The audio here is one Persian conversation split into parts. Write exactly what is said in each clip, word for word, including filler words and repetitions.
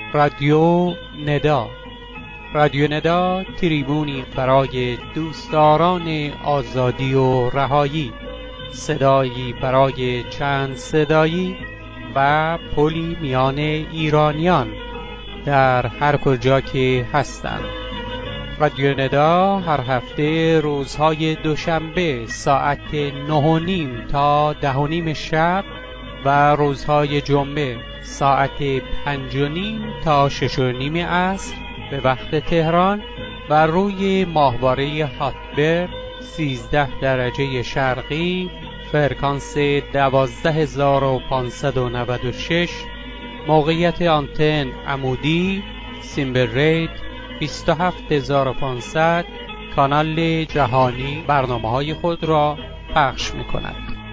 رادیو ندا. رادیو ندا تریبونی برای دوستداران آزادی و رهایی، صدایی برای چند صدایی و پلی میان ایرانیان در هر کجا که هستند. رادیو ندا هر هفته روزهای دوشنبه ساعت نه و نیم تا ده و نیم شب و روزهای جمعه ساعت پنج و نیم تا شش و نیم عصر به وقت تهران و روی ماهواره هاتبرد سیزده درجه شرقی فرکانس دوازده هزار و پانصد و نود و شش، موقعیت آنتن عمودی سیمبل ریت بیست و هفت هزار و پانصد، کانال جهانی برنامه های خود را پخش می کند.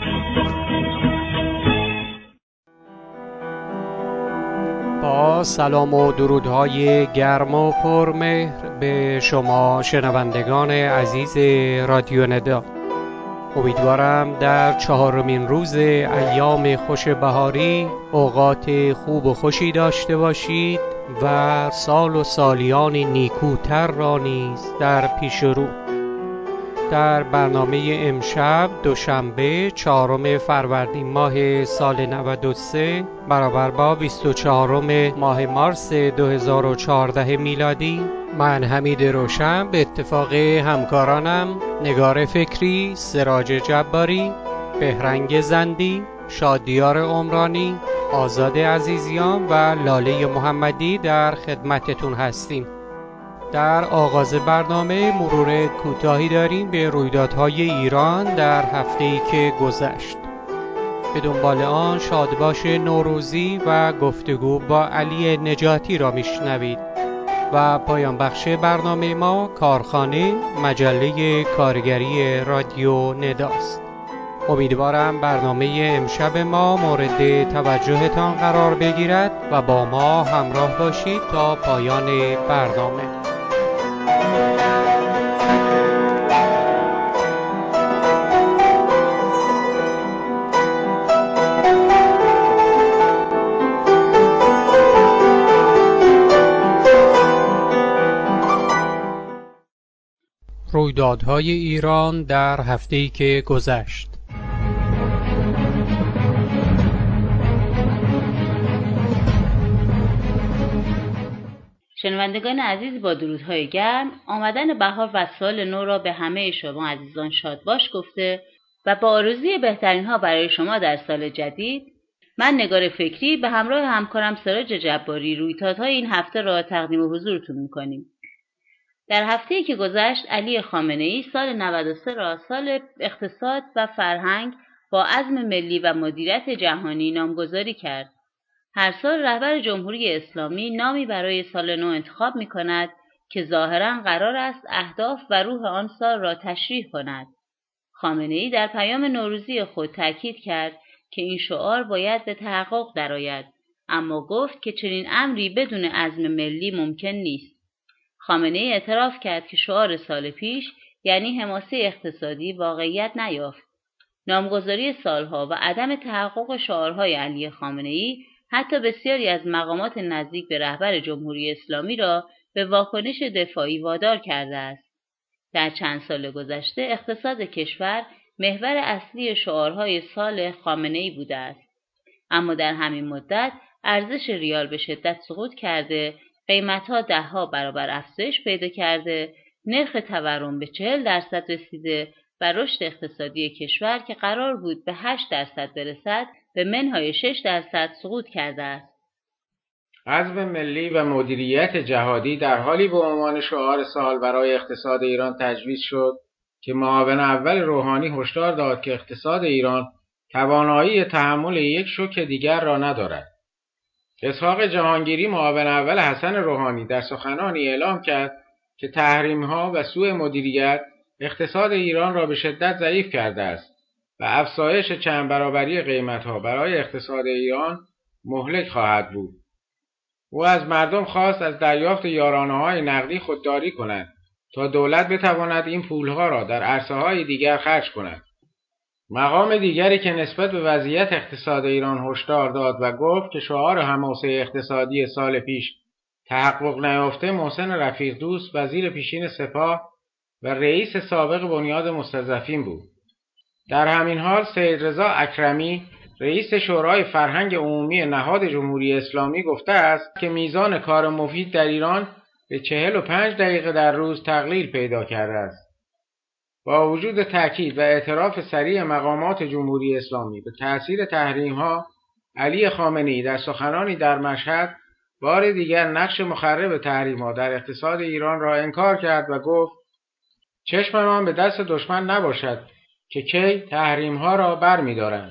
با سلام و درودهای گرم و پرمهر به شما شنوندگان عزیز رادیو ندا، امیدوارم در چهارمین روز ایام خوش بهاری اوقات خوب و خوشی داشته باشید و سال و سالیان نیکوتر را نیز در پیش رو. در برنامه امشب دوشنبه چهارم فروردین ماه سال نود و سه برابر با بیست و چهارم ماه مارس دو هزار و چهارده میلادی، من حمید روشن به اتفاق همکارانم نگار فکری، سراج جباری، بهرنگ زندی، شادیار عمرانی، آزاد عزیزیان و لاله محمدی در خدمتتون هستیم. در آغاز برنامه مرور کوتاهی داریم به رویدادهای ایران در هفته‌ای که گذشت. به دنبال آن شادباش نوروزی و گفتگو با علی نجاتی را میشنوید و پایان بخش برنامه ما کارخانه مجله کارگری رادیو نداست. امیدوارم برنامه امشب ما مورد توجهتان قرار بگیرد و با ما همراه باشید تا پایان برنامه. رویدادهای ایران در هفته‌ای که گذشت. شنوندگان عزیز، با درودهای گرم، آمدن بهار و سال نو را به همه شما عزیزان شاد باش گفته و با آرزوی بهترین ها برای شما در سال جدید، من نگار فکری به همراه همکارم سراج جباری رویدادهای این هفته را تقدیم حضورتون می‌کنیم. در هفته‌ای که گذشت، علی خامنه‌ای سال نود و سه را سال اقتصاد و فرهنگ با عزم ملی و مدیریت جهانی نامگذاری کرد. هر سال رهبر جمهوری اسلامی نامی برای سال نو انتخاب می‌کند که ظاهراً قرار است اهداف و روح آن سال را تشریح کند. خامنه‌ای در پیام نوروزی خود تاکید کرد که این شعار باید به تحقق درآید، اما گفت که چنین امری بدون عزم ملی ممکن نیست. خامنه‌ای اعتراف کرد که شعار سال پیش یعنی حماسه اقتصادی واقعیت نیافت. نامگذاری سالها و عدم تحقق شعارهای علی خامنه‌ای حتی بسیاری از مقامات نزدیک به رهبر جمهوری اسلامی را به واکنش دفاعی وادار کرده است. در چند سال گذشته اقتصاد کشور محور اصلی شعارهای سال خامنه‌ای بوده است. اما در همین مدت ارزش ریال به شدت سقوط کرده، قیمت‌ها ده‌ها برابر افزایش پیدا کرده، نرخ تورم به چهل درصد رسیده و رشد اقتصادی کشور که قرار بود به هشت درصد برسد به منهای شش درصد سقوط کرده است. عزم ملی و مدیریت جهادی در حالی به عنوان شعار سال برای اقتصاد ایران تجویز شد که معاون اول روحانی هشدار داد که اقتصاد ایران توانایی تحمل یک شوک دیگر را ندارد. اسحاق جهانگیری معاون اول حسن روحانی در سخنانی اعلام کرد که تحریم‌ها و سوء مدیریت اقتصاد ایران را به شدت ضعیف کرده است و افزایش چند برابری قیمت‌ها برای اقتصاد ایران مهلک خواهد بود. او از مردم خواست از دریافت یارانه‌های نقدی خودداری کنند تا دولت بتواند این پولها را در عرصه‌های دیگر خرج کند. مقام دیگری که نسبت به وضعیت اقتصاد ایران هشدار داد و گفت که شعار حماسه اقتصادی سال پیش تحقق نیافته محسن رفیق دوست وزیر پیشین سپاه و رئیس سابق بنیاد مستضعفین بود. در همین حال سید رضا اکرمی رئیس شورای فرهنگ عمومی نهاد جمهوری اسلامی گفته است که میزان کار مفید در ایران به چهل و پنج دقیقه در روز تقلیل پیدا کرده است. با وجود تاکید و اعتراف صریح مقامات جمهوری اسلامی به تأثیر تحریم‌ها، علی خامنه‌ای در سخنانی در مشهد بار دیگر نقش مخرب تحریم‌ها در اقتصاد ایران را انکار کرد و گفت چشممان به دست دشمن نباشد که کی تحریم‌ها را برمی‌دارند.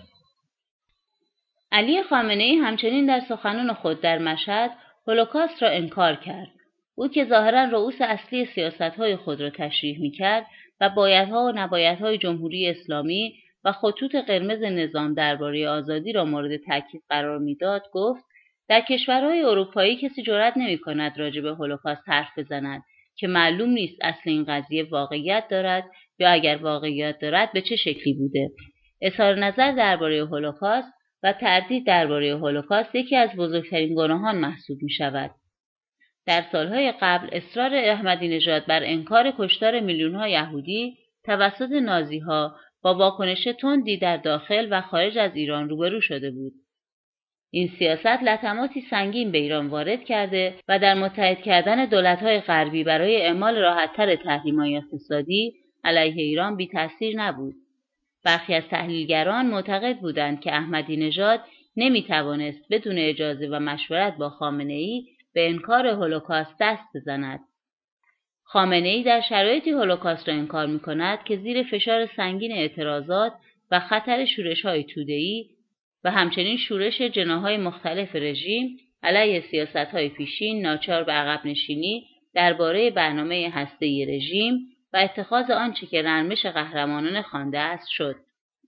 علی خامنه‌ای همچنین در سخنان خود در مشهد هولوکاست را انکار کرد. او که ظاهراً رئوس اصلی سیاست‌های خود را تشریح می‌کرد و بایدها و نبایدهای جمهوری اسلامی و خطوط قرمز نظام درباره آزادی را مورد تاکید قرار می‌داد، گفت در کشورهای اروپایی کسی جرئت نمی‌کند راجع به هولوکاست حرف بزند که معلوم نیست اصل این قضیه واقعیت دارد یا اگر واقعیت دارد به چه شکلی بوده. اظهار نظر درباره هولوکاست و تردید درباره هولوکاست یکی از بزرگترین گناهان محسوب می‌شود. در سالهای قبل اصرار احمدی نژاد بر انکار کشتار میلیون‌ها یهودی توسط نازی‌ها با واکنش تندی در داخل و خارج از ایران روبرو شده بود. این سیاست لطماتی سنگین به ایران وارد کرده و در متحد کردن دولت‌های غربی برای اعمال راحت‌تر تحریم‌های اقتصادی علیه ایران بی‌تأثیر نبود. برخی از تحلیلگران معتقد بودند که احمدی نژاد نمی‌توانست بدون اجازه و مشورت با خامنه‌ای به انکار هولوکاست دست بزند. خامنه‌ای در شرایطی هولوکاست را انکار می‌کند که زیر فشار سنگین اعتراضات و خطر شورش‌های توده‌ای و همچنین شورش جناح‌های مختلف رژیم علیه سیاست‌های پیشین ناچار به عقب نشینی درباره برنامه هسته‌ای رژیم و اتخاذ آنچه که نرمش قهرمانانه خوانده است شد.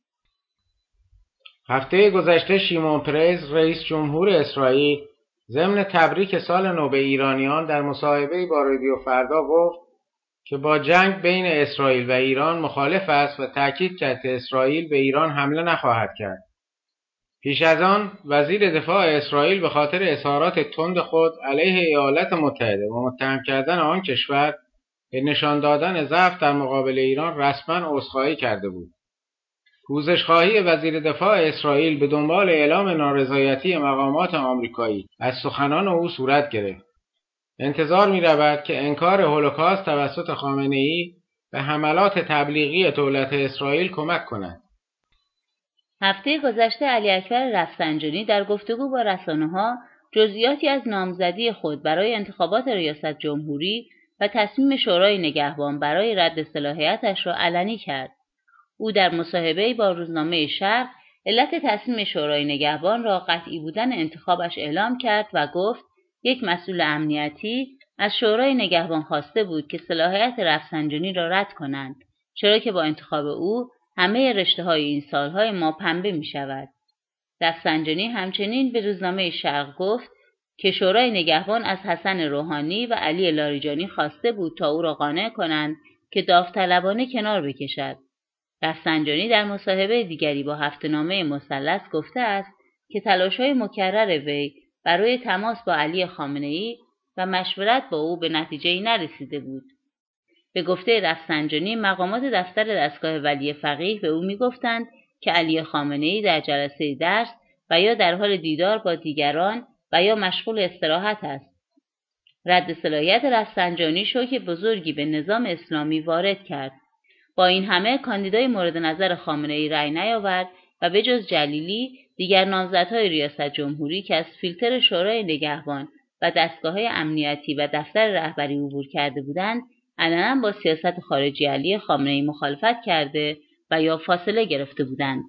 هفته گذشته شیمون پرز رئیس جمهور اسرائیل ضمن تبریک سال نو به ایرانیان در مصاحبه‌ای با رادیو فردا گفت که با جنگ بین اسرائیل و ایران مخالف است و تاکید کرد که اسرائیل به ایران حمله نخواهد کرد. پیش از آن وزیر دفاع اسرائیل به خاطر اظهارات تند خود علیه ایالات متحده و متهم کردن آن کشور به نشان دادن ضعف در مقابل ایران رسما عذرخواهی کرده بود. پوزش‌خواهی وزیر دفاع اسرائیل به دنبال اعلام نارضایتی مقامات آمریکایی از سخنان او صورت گرفت. انتظار می‌رود که انکار هولوکاست توسط خامنه‌ای به حملات تبلیغی دولت اسرائیل کمک کند. هفته گذشته علی اکبر رفسنجانی در گفتگو با رسانه‌ها جزئیاتی از نامزدی خود برای انتخابات ریاست جمهوری و تصمیم شورای نگهبان برای رد صلاحیتش را علنی کرد. او در مصاحبه‌ای با روزنامه شرق علت تصمیم شورای نگهبان را قطعی بودن انتخابش اعلام کرد و گفت یک مسئول امنیتی از شورای نگهبان خواسته بود که صلاحیت رفسنجانی را رد کنند، چرا که با انتخاب او همه رشته‌های این سالهای ما پنبه می‌شود. رفسنجانی همچنین به روزنامه شرق گفت که شورای نگهبان از حسن روحانی و علی لاریجانی خواسته بود تا او را قانع کنند که داوطلبانه کنار بکشد. رفسنجانی در مصاحبه دیگری با هفته‌نامه مثلث گفته است که تلاش‌های مکرر وی برای تماس با علی خامنه‌ای و مشورت با او به نتیجه‌ای نرسیده بود. به گفته رفسنجانی مقامات دفتر دستگاه ولی فقیه به او می‌گفتند که علی خامنه‌ای در جلسه درس و یا در حال دیدار با دیگران و یا مشغول استراحت است. رد صلاحیت رفسنجانی شوک بزرگی به نظام اسلامی وارد کرد. با این همه کاندیدای مورد نظر خامنه‌ای رأی نیاورد و به جز جلیلی دیگر نامزدهای ریاست جمهوری که از فیلتر شورای نگهبان و دستگاه‌های امنیتی و دفتر رهبری عبور کرده بودند علنا با سیاست خارجی علی خامنه‌ای مخالفت کرده و یا فاصله گرفته بودند.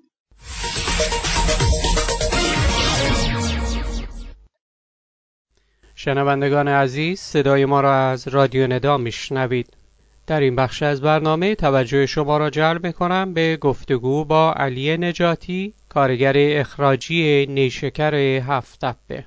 شنوندگان عزیز، صدای ما را از رادیو ندا میشنوید. در این بخش از برنامه توجه شما را جلب می‌کنم به گفتگو با علی نجاتی، کارگر اخراجی نیشکر هفت تپه.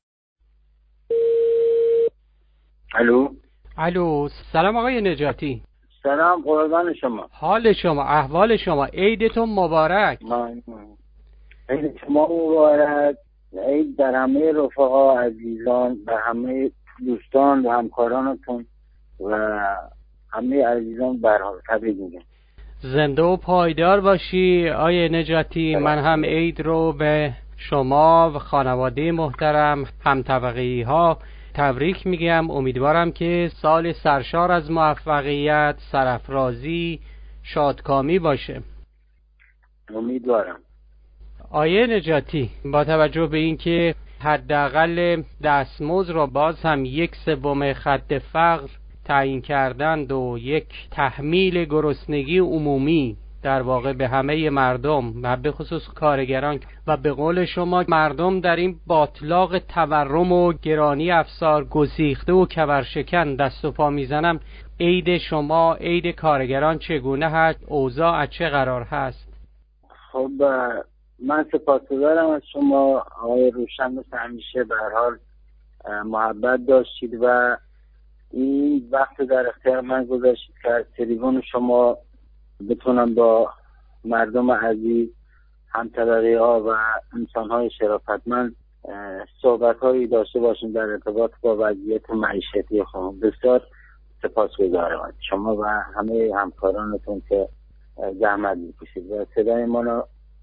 الو الو، سلام آقای نجاتی. سلام، قربان شما. حال شما، احوال شما، عیدتون مبارک. ممنون. عید شما مبارک. عید در همه رفقا عزیزان و همه دوستان و همکارانتون و همه عزیزان به هر حال تبریک میگم. زنده و پایدار باشی آیه نجاتی. من هم عید رو به شما و خانواده محترم هم طبقه‌ای ها تبریک میگم. امیدوارم که سال سرشار از موفقیت، سرافرازی، شادکامی باشه. امیدوارم. آیه نجاتی، با توجه به اینکه حداقل دستمزد را باز هم یک سوم خط فقر تعیین کردند و یک تحمیل گرسنگی عمومی در واقع به همه مردم و به خصوص کارگران و به قول شما مردم در این باطلاق تورم و گرانی افزار گسیخته و کبرشکن دست و پا میزنم، عید شما، عید کارگران چگونه هست؟ اوضاع از چه قرار هست؟ خب من سپاسگزارم از شما آقای روشن، مثل همیشه به هر حال محبت داشتید و این وقت در اختیار من گذاشتید که از تلویزیون شما بتونم با مردم عزیز، هم طبقه ها و انسان های شرافتمند صحبت هایی داشته باشیم در ارتباط با وضعیت معیشتی خود. بسیار سپاسگزارم از شما و همه همکارانتون که زحمت میکشید و صدای ما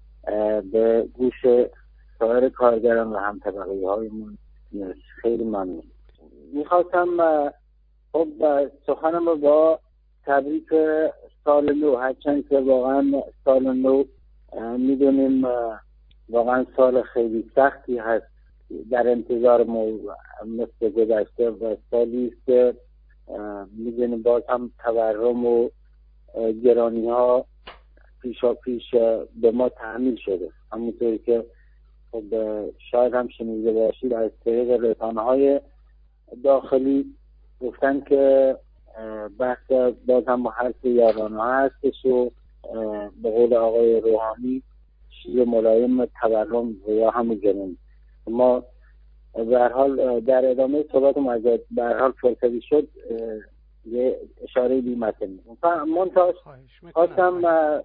به گوش سایر کارگران و هم طبقه هایمون خیلی ممنون. میخواستم خب سخنم رو با تبریک سال نو، هرچند که واقعا سال نو میدونیم واقعا سال خیلی سختی هست در انتظار ما مثل گذشته و سالی است که میدونیم باز هم تورم و گرانی ها پیشا پیش به ما تحمیل شده. همونطوری که خب شاید هم شنیده باشید از طریق رسانه‌های داخلی گفتن که بحث باز هم حرف یارانه هستش و به قول آقای روحانی چیز ملایم تورم یا همون گرانی. ما به هر حال در ادامه صحبت مجد به هر حال فرصتی شد یه اشاره بیمته میکنم. منتاز خواستم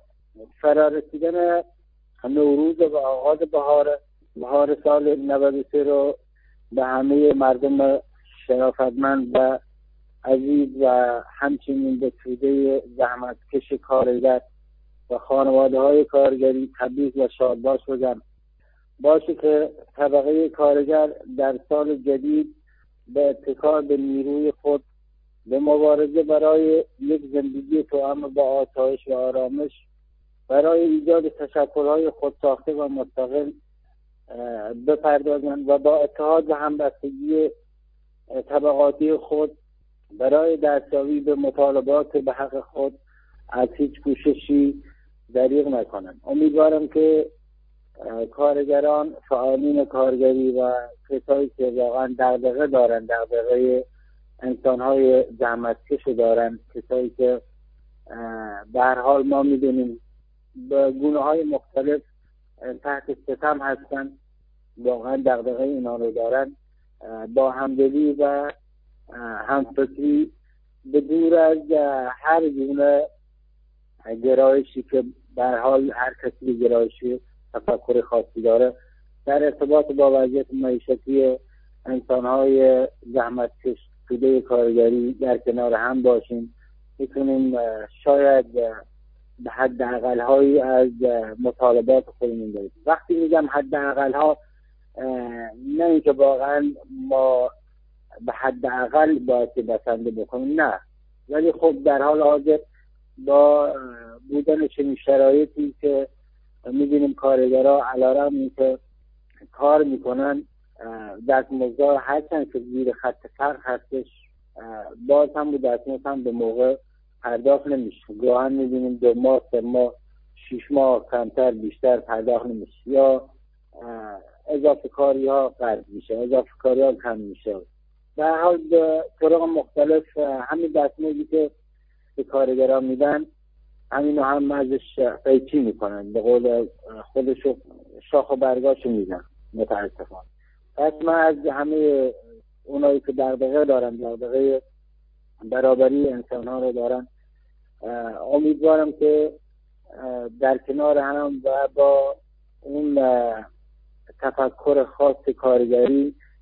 فرارسیدن نوروز و آغاز بهار بهار سال نود و سه رو به همه مردم شرافتمند و عزیز و همچنین به توده زحمتکش کارگر و خانواده های کارگری تبریک و شادباش بگم. باشه که طبقه کارگر در سال جدید به اتکا به نیروی خود به مبارزه برای یک زندگی توأم با آسایش و آرامش، برای ایجاد تشکل‌های خودساخته و مستقل بپردازند و با اتحاد و همبستگی طبقاتی خود برای دستیابی به مطالبات به حق خود از هیچ کوششی دریغ نکنند. امیدوارم که کارگران، فعالین کارگری و کسایی که واقعا دغدغه دارن، دغدغه انسان‌های زحمتکش دارن، کسایی که به هر حال ما می‌دونیم به گونه‌های مختلف تحت ستم هستن، واقعا دغدغه اینا رو دارن، با همدلی و همفکری به دور از هر گونه گرایشی که به هر حال هر کسی گرایشی تفکر خاصی داره در ارتباط با وضعیت معیشتی انسان‌های زحمتکش توده کارگری در کنار هم باشیم، میتونیم شاید به حد اقل‌هایی از مطالبات خودمون داریم. وقتی میگم حد اقل‌ها نه اینکه واقعا ما به حد اقل باید بسنده بکنیم، نه، ولی خب در حال حاضر با بودن چنین شرایطی که می‌بینیم کارگرها علیرغم اینکه کار میکنن دستمزد هرچند که زیر خط فقر هستش باز هم بود دستمزد هم به موقع پرداخت نمیشه. گاهن می‌بینیم دو ماه سه ماه شش ماه کمتر بیشتر پرداخت نمیشه یا اضافه کاری ها قرض میشه، اضافه کاری ها کم میشه. در حال به طرق مختلف همین دستمزدی که به کارگران میدن همینو هم ازش قیچی میکنن، به قول خودشو شاخ و برگاشو میدن متاسفانه. پس من از همه اونایی که دغدغه دارن، دغدغه برابری انسان ها رو دارن، امیدوارم که در کنار هم و با اون تفکر خاص کارگری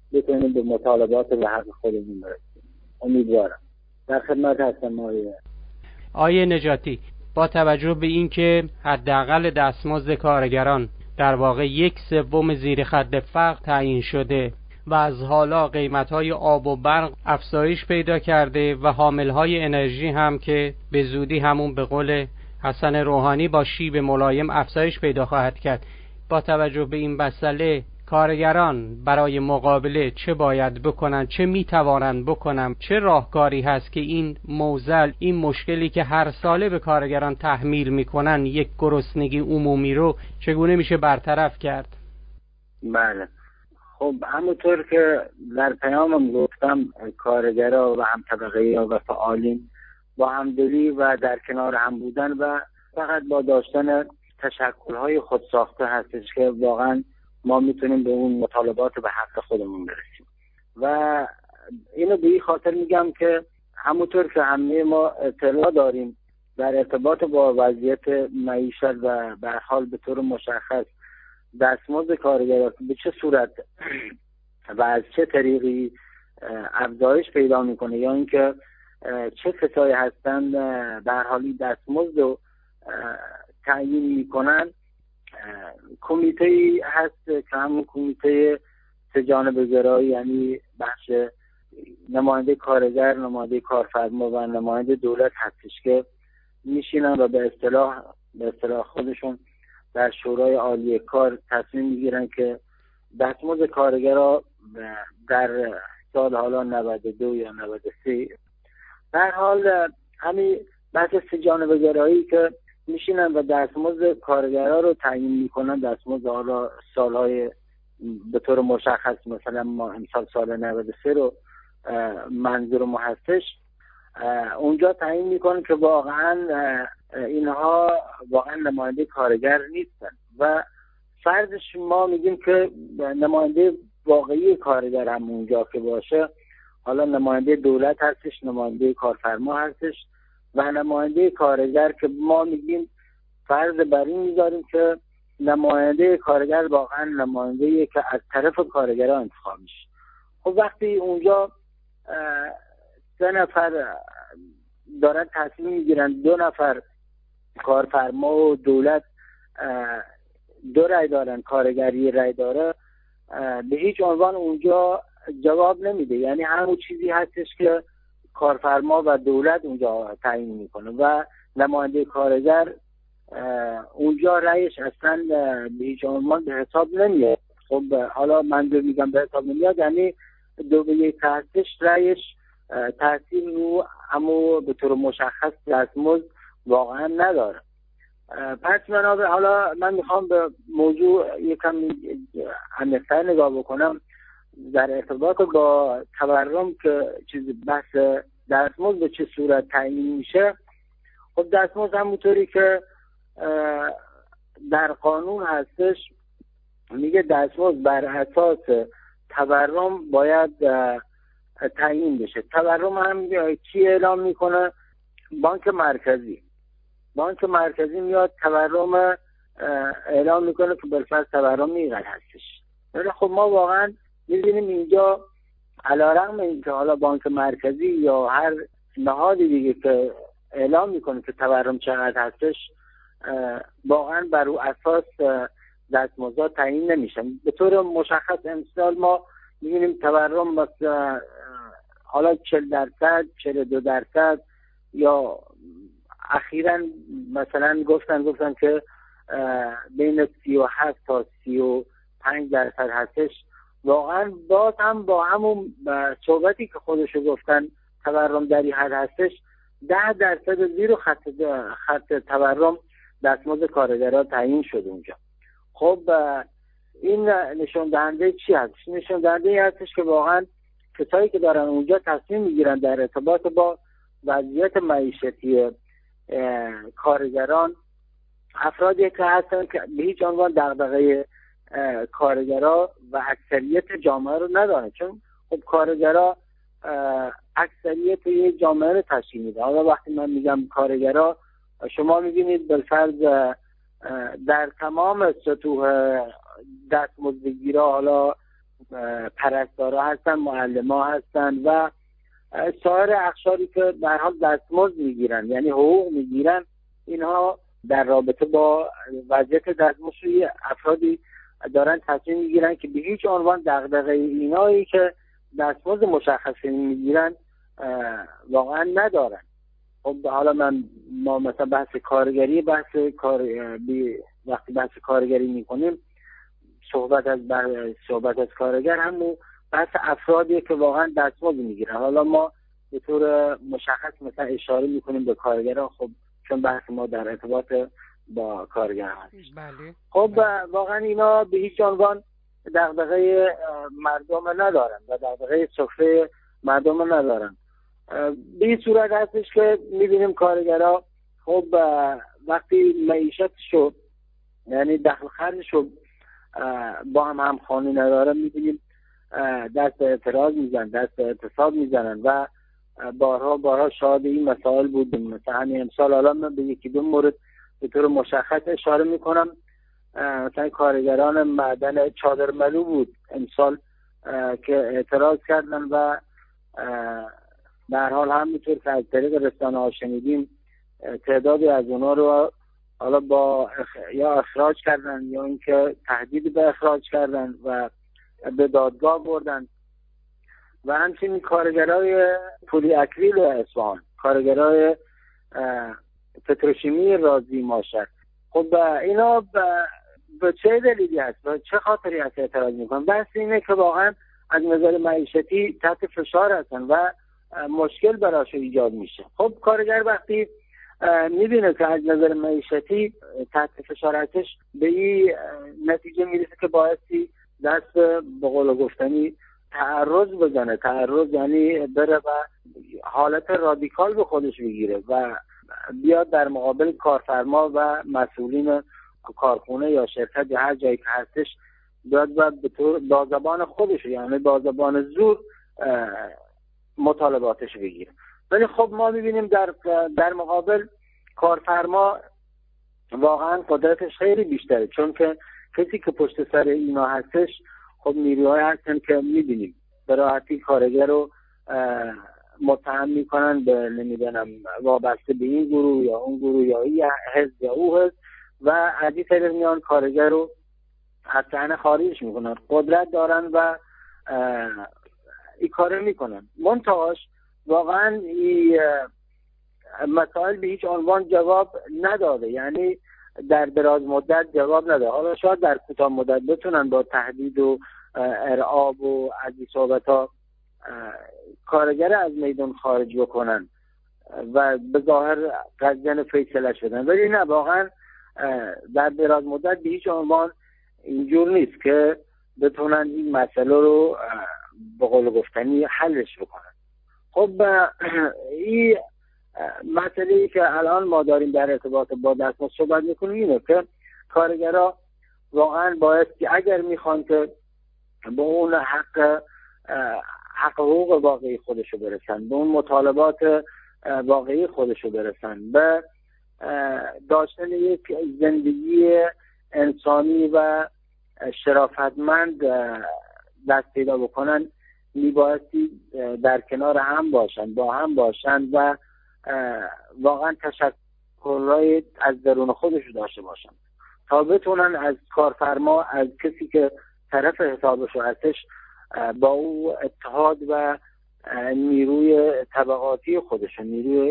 بتونیم به مطالبات و حق خودمون برسیم. امیدوارم. در خدمت هستم آقای آقای نجاتی. با توجه به اینکه حداقل دستمزد کارگران در واقع یک سوم زیر خط فقر تعیین شده و از حالا قیمت‌های آب و برق افزایش پیدا کرده و حامل‌های انرژی هم که به زودی همون به قول حسن روحانی با شیب ملایم افزایش پیدا خواهد کرد، با توجه به این مسئله کارگران برای مقابله چه باید بکنن، چه میتوانند بکنن، چه راهکاری هست که این موزل، این مشکلی که هر ساله به کارگران تحمیل میکنن، یک گرسنگی عمومی رو چگونه میشه برطرف کرد؟ بله، خب همونطور که در پیامم گفتم، کارگرها و هم طبقه و فعالین با همدلی و در کنار هم بودن و فقط با داشتن تشکل‌های خود ساخته هستش که واقعا ما میتونیم به اون مطالبات به حق خودمون برسیم. و اینو به این خاطر میگم که همونطور که همه ما اطلاع داریم در ارتباط با وضعیت معیشت و به هر حال به طور مشخص دستمزد کارگران به چه صورت و از چه طریقی افزایش پیدا میکنه یا اینکه چه کسایی هستن در حالی دستمزد رو تعیین میکنن، کمیته‌ای هست که همون کمیته سه جانبه گرایی، یعنی بخش نماینده کارگر، نماینده کارفرما و نماینده دولت هستش که میشینن و به اصطلاح به اصطلاح خودشون در شورای عالی کار تصمیم میگیرن که دستمزد کارگرها در سال حالا نود و دو یا نود و سه در حال همین بحث سه جانبه گرایی که میشینن و دستمزد کارگرها رو تعیین میکنن، دستمزد حالا سالهای به طور مشخص مثلا ما امسال سال نود و سه رو منظور ما هستش، اونجا تعیین میکنن که واقعا اینها واقعا نماینده کارگر نیستن و فرضش ما میگیم که نماینده واقعی کارگر هم اونجا که باشه، حالا نماینده دولت هستش، نماینده کارفرما هستش و نماینده کارگر که ما میگیم فرض بر این میذاریم که نماینده کارگر واقعا نماینده‌ایه که از طرف کارگران انتخاب میشه. خب وقتی اونجا سه نفر دارن تصمیم میگیرن، دو نفر کارفرما و دولت دو رای دارن، کارگری رای داره، به هیچ عنوان اونجا جواب نمیده. یعنی همون چیزی هستش که کارفرما و دولت اونجا تعیین میکنه و نماینده کارگر اونجا رایش اصلا به هیچ عنوان به حساب نمیاد. خب حالا من جو میگم به حساب نمیاد، یعنی دو به یک هستش، رایش تاثیر رو اما به طور مشخص دستمزد واقعا نداره. پس من حالا من میخوام به موضوع یکم عمیق‌تر نگاه بکنم در ارتباط با تورم که چیز بحث دستمزد به چه صورت تعیین میشه. خب دستمزد همونطوری که در قانون هستش میگه دستمزد بر اساس تورم باید تعیین بشه. تورم هم کی اعلام میکنه؟ بانک مرکزی. بانک مرکزی میاد تورم اعلام میکنه که بالفرض تورم اینقدر هستش. ولی خب ما واقعا می‌بینیم اینجا علیرغم اینکه حالا بانک مرکزی یا هر نهادی دیگه که اعلام میکنه که تورم چقدر هستش، واقعا بر او اساس دستمزد تعیین نمیشن. به طور مشخص امسال ما می‌بینیم تورم مثلا حالا چهل درصد، چهل و دو درصد یا اخیراً مثلا گفتن گفتن که بین سی و هفت تا سی و پنج درصد هستش. واقعا باز هم با همون صحبتی که خودشو گفتن تورم در این حد هستش، ده درصد زیر خط خط تورم دستمزد کارگرها تعیین شد اونجا. خب این نشون دهنده چی هستش؟ نشون دهنده این هستش که واقعا کسایی که دارن اونجا تصمیم میگیرن در ارتباط با وضعیت معیشتی کارگران، افرادی که هستن که به هیچ عنوان دغدغه کارگرها و اکثریت جامعه رو ندارن، چون خب کارگرها اکثریت یک جامعه رو تشکیل میده. حالا وقتی من میگم کارگرها، شما میبینید بالفرض در تمام سطوح دستمزدگیرها، حالا پرستارا هستن، معلما هستن و سایر اقشاری که به هر حال دستمزد میگیرن، یعنی حقوق میگیرن. اینها در رابطه با وضعیت دستمزد افرادی دارن تصمیم میگیرن که به هیچ عنوان دغدغه اینایی که دستمزد مشخصی میگیرن واقعا ندارن. خب حالا من ما مثلا بحث کارگری بحث کار بی وقتی بحث کارگری میکنیم صحبت از صحبت از کارگر همون بحث افرادیه که واقعا دستمزد میگیرن. حالا ما به طور مشخص مثلا اشاره میکنیم به کارگران، خب چون بحث ما در ارتباط با کارگر هست. بله. خب بله. واقعا اینا به هیچ عنوان دغدغه مردم ندارن و دغدغه سفره مردم ندارن. به این صورت هستش که میبینیم کارگرها خب وقتی معیشتشو یعنی دخل خرجشو با هم همخوانی نداره، میبینیم دست اعتراض میزنن، دست اعتصاب میزنن و بارها بارها شاهد این مسائل بودیم. مثلا همین امسال حالا من به یکی دو مورد به طور مشخص اشاره میکنم. مثلا کارگران معدن چادرملو بود امسال که اعتراض کردن و به هر حال همینطور که از طریق رسانه ها شنیدیم تعدادی از اونا رو حالا با اخ... یا اخراج کردن یا اینکه تهدید به اخراج کردن و به دادگاه بردن. و همچنین کارگرای پلی اکریل اصفهان، کارگرای پتروشیمی رازی ماشر، خب اینا به چه دلیلی هست و چه خاطری هست اعتراض میکنن؟ بحث اینه که واقعا از نظر معیشتی تحت فشار هستن و مشکل براشون ایجاد میشه. خب کارگر وقتی میبینه که از نظر معیشتی تحت فشار هستش به این نتیجه میرسه که بایستی دست به قول گفتنی تعرض بزنه. تعرض یعنی بره و حالت رادیکال به خودش بگیره و بیاد در مقابل کارفرما و مسئولین کارخونه یا شرکت یا هر جایی که هستش بیاد و به طور با زبان خودش یعنی با زبان زور مطالباتش بگیره. ولی خب ما میبینیم در در مقابل کارفرما واقعا قدرتش خیلی بیشتره، چون که کسی که پشت سر اینا هستش خب نیروهای هستن که میبینیم به راحتی کارگر رو متهم میکنن به نمیدونم وابسته به این گروه یا اون گروه یا این حزب یا اون حزب و از این طریق میان کارگر رو از صحنه خارج میکنن. قدرت دارن و این کار میکنن. منتهاش واقعا این مسائل به هیچ عنوان جواب نداده، یعنی در دراز مدت جواب نداده. حالا شاید در کوتاه مدت بتونن با تهدید و ارعاب و از این صحبت ها کارگر از میدان خارج بکنن و به ظاهر قضیه فیصله شدن، ولی نه واقعا در دراز مدت به هیچ عنوان اینجور نیست که بتونن این مسئله رو به قول گفتنی حلش بکنن. خب این مسئله که الان ما داریم در ارتباط با دستمزد صحبت میکنیم اینه که کارگرها واقعا باید که اگر میخوان که به اون حق حق حقوق واقعی خودشو برسن، به اون مطالبات واقعی خودشو برسن، به داشتن یک زندگی انسانی و شرافتمند دست پیدا بکنن، میبایستی در کنار هم باشن، با هم باشن و واقعا تشکرهای از درون خودشو داشته باشن تا بتونن از کارفرما، از کسی که طرف حسابشو هستش، با او اتحاد و نیروی طبقاتی خودشو، نیروی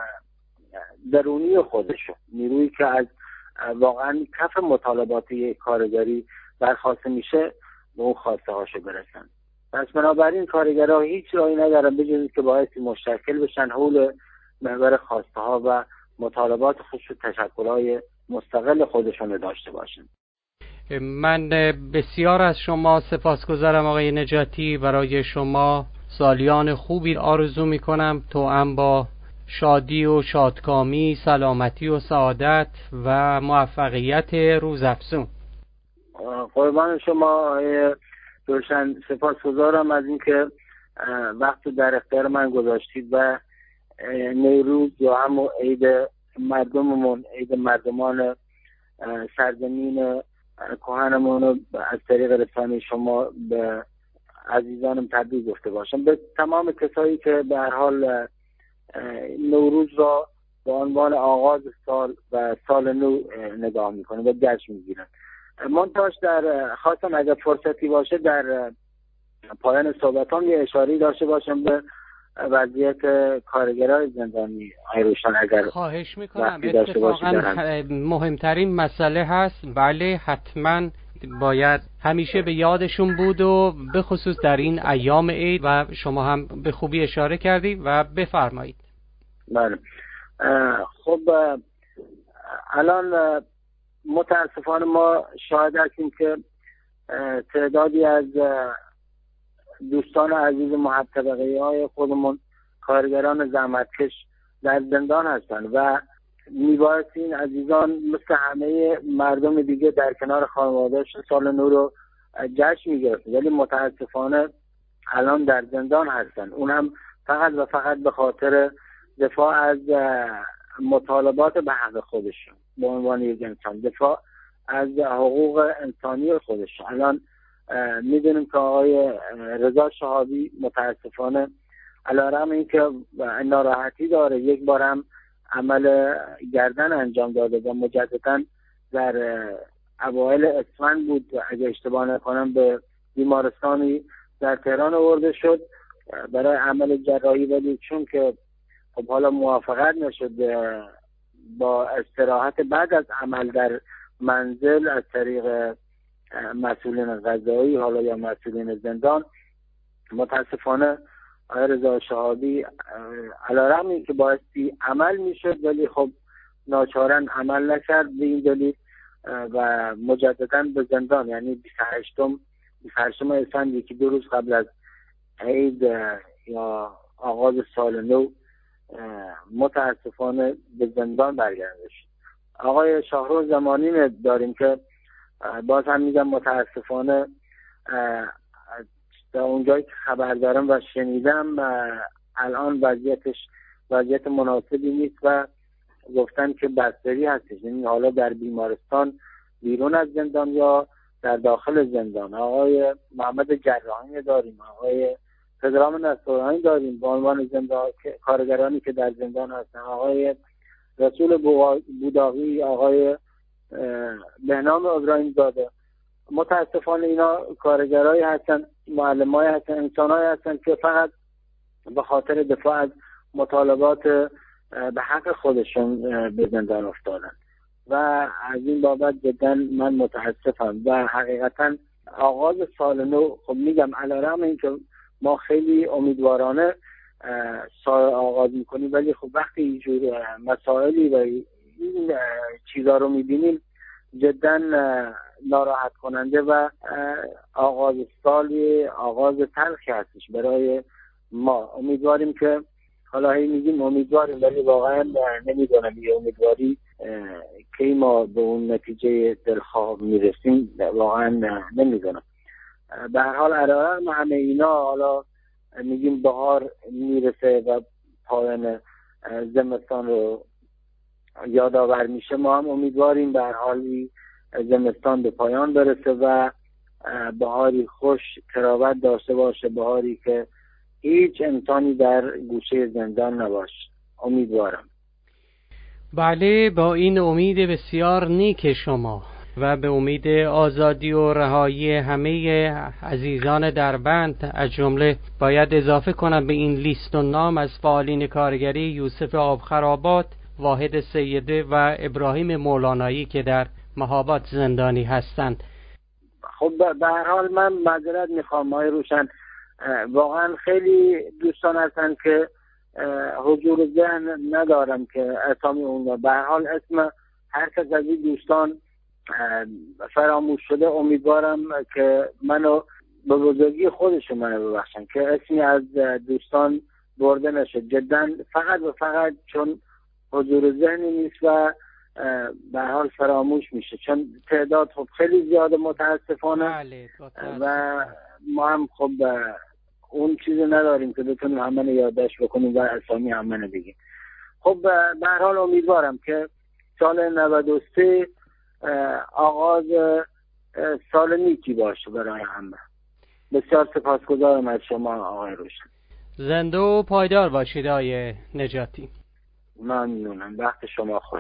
درونی خودشو، نیرویی که از واقعا کف مطالباتی کارگری برخواسته میشه به اون خواسته هاشو برسن. پس بنابراین کارگرها هیچ راهی ندارن بجز که باعث مشتکل بشن حول محور خواسته ها و مطالبات خودشو، تشکل‌های مستقل خودشون داشته باشن. من بسیار از شما سپاسگزارم آقای نجاتی. برای شما سالیان خوبی آرزو میکنم، توأم با شادی و شادکامی، سلامتی و سعادت و موفقیت روزافزون. قربان شما روشن، سپاسگزارم از اینکه وقت در اختیار من گذاشتید و نیروز یا همون عید مردممون، عید مردمان سرزمین کهنمون رو از طریق رسانه شما به عزیزانم تبریک گفته باشم به تمام کسایی که به هر حال نوروز را به عنوان آغاز سال و سال نو نگاه میکنه و جشن میگیرن. منتهاش در خواستم اگر فرصتی باشه در پایان صحبتام یه اشاره داشته باشم به وضعیت کارگرای زندانی. ایروشان اگر خواهش میکنم، اتفاقا مهمترین مسئله هست. بله حتما باید همیشه به یادشون بود و به خصوص در این ایام عید و شما هم به خوبی اشاره کردی و بفرمایید. بله خب الان متاسفانه ما شاهد هستیم که تعدادی از دوستان عزیز محب طبقه های خودمون کارگران زحمتکش در زندان هستند و میبایستی این عزیزان مثل همه مردم دیگه در کنار خانواده‌اش سال نو رو جشن میگرفتن، ولی متاسفانه الان در زندان هستن، اون هم فقط و فقط به خاطر دفاع از مطالبات به حق خودشون به عنوان یک انسان، دفاع از حقوق انسانی خودشون. الان میدونیم که آقای رضا شهابی متاسفانه علیرغم اینکه ناراحتی داره یک بار هم عمل گردن انجام داده و مجددا در اوایل اسفند بود اگه اشتباه نکنم به بیمارستانی در تهران آورده شد برای عمل جراحی، ولی چون که خب حالا موافقت نشد با استراحت بعد از عمل در منزل از طریق مسئولین قضایی حالا یا مسئولین زندان، متاسفانه آقای رضا شهابی علیرغم اینکه بایستی عمل میشد ولی خب ناچارن عمل نکرد به این دلیل و مجددا به زندان، یعنی بیست و هشتم اسفند یکی دو روز قبل از عید یا آغاز سال نو متاسفانه به زندان برگرده شد. آقای شاهروز زمانی داریم که باز هم میگم متاسفانه در اونجایی که خبر دارم و شنیدم الان وضعیتش وضعیت مناسبی نیست و گفتن که بستری هستش، یعنی حالا در بیمارستان بیرون از زندان یا در داخل زندان. آقای محمد جراحی داریم، آقای پدرام نصرانی داریم به عنوان زندان کارگرانی که در زندان هستن، آقای رسول بوداقی، آقای بهنام ابراهیم زاده. متاسفانه اینا کارگرایی هستن، معلمای هستن، انسانایی هستن که فقط به خاطر دفاع از مطالبات به حق خودشون به زندان افتادن و از این بابت جدا من متاسفم و حقیقتا آغاز سال نو خب میگم علیرغم اینکه ما خیلی امیدوارانه سال آغاز میکنیم ولی خب وقتی اینجور مسائلی و این چیزا رو میبینیم جدا ناراحت کننده و آغاز سالی آغاز تلخی هستش برای ما. امیدواریم که حالا هی میگیم امیدواریم ولی واقعا نمیدونم یه امیدواری که ما به اون نتیجه دلخواه میرسیم واقعا نمیدونم. به هر حال علیرغم همه اینا حالا میگیم بهار میرسه و پایان زمستان رو یادآور میشه، ما هم امیدواریم به هر حالی زمستان به پایان برسه و بهاری خوش تراوت داشته باشه، بهاری که هیچ انسانی در گوشه زندان نباشه. امیدوارم. بله، با این امید بسیار نیک شما و به امید آزادی و رهایی همه عزیزان در بند، از جمله باید اضافه کنم به این لیست و نام از فعالین کارگری یوسف آبخرابات، واحد سیده و ابراهیم مولانایی که در مهاباد زندانی هستند. خب به هر حال من معذرت میخوام آقای روشن، واقعا خیلی دوستان هستن که حضور ذهن ندارم که اسامی اون، به هر حال اسم هر کس از این دوستان فراموش شده امیدوارم که منو به بزرگی خودشون منو ببخشن که اسمی از دوستان برده نشد، جدا فقط و فقط چون حضور ذهنی نیست و به هر حال فراموش میشه، چون تعداد خب خیلی زیاده متاسفانه. بله، و ما هم خب اون چیزی نداریم که بتونیم همه یادداشت بکنیم و اسامی همه بگیم. خب به هر حال امیدوارم که سال نود و سه آغاز سال نیکی باشه برای همه. بسیار سپاسگزارم از شما آقای روشن. زنده و پایدار باشید آقای نجاتی. ممنونم، وقت شما خوش.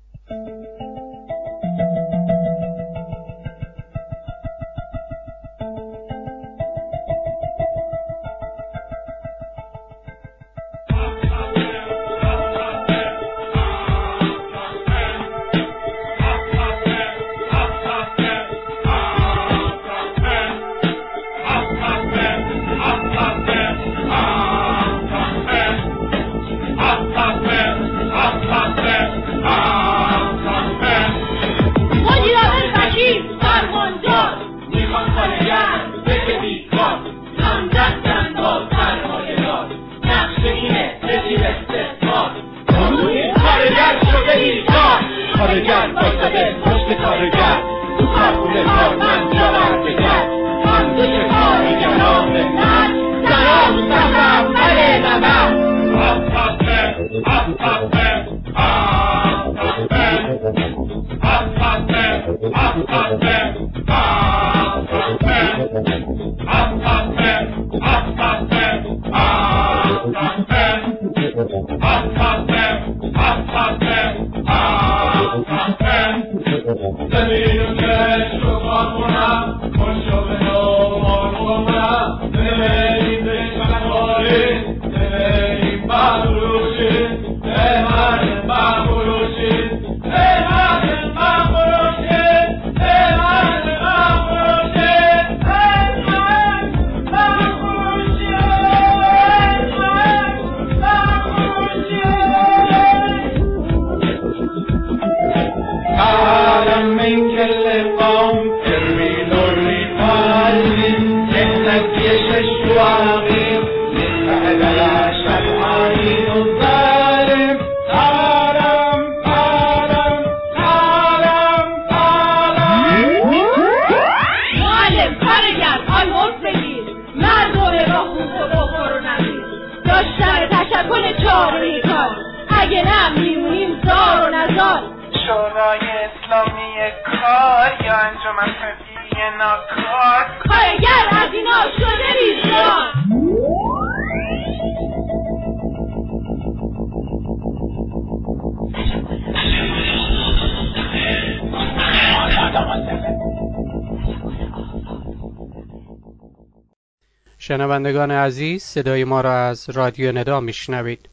شنوندگان عزیز، صدای ما را از رادیو ندا میشنوید.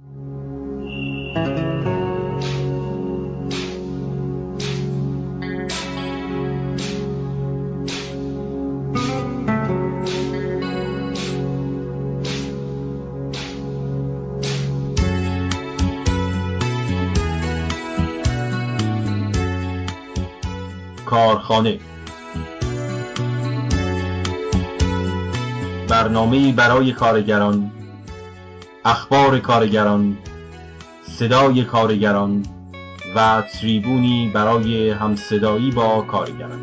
کارخانه، برنامه‌ای برای کارگران، اخبار کارگران، صدای کارگران و تریبونی برای همصدایی با کارگران.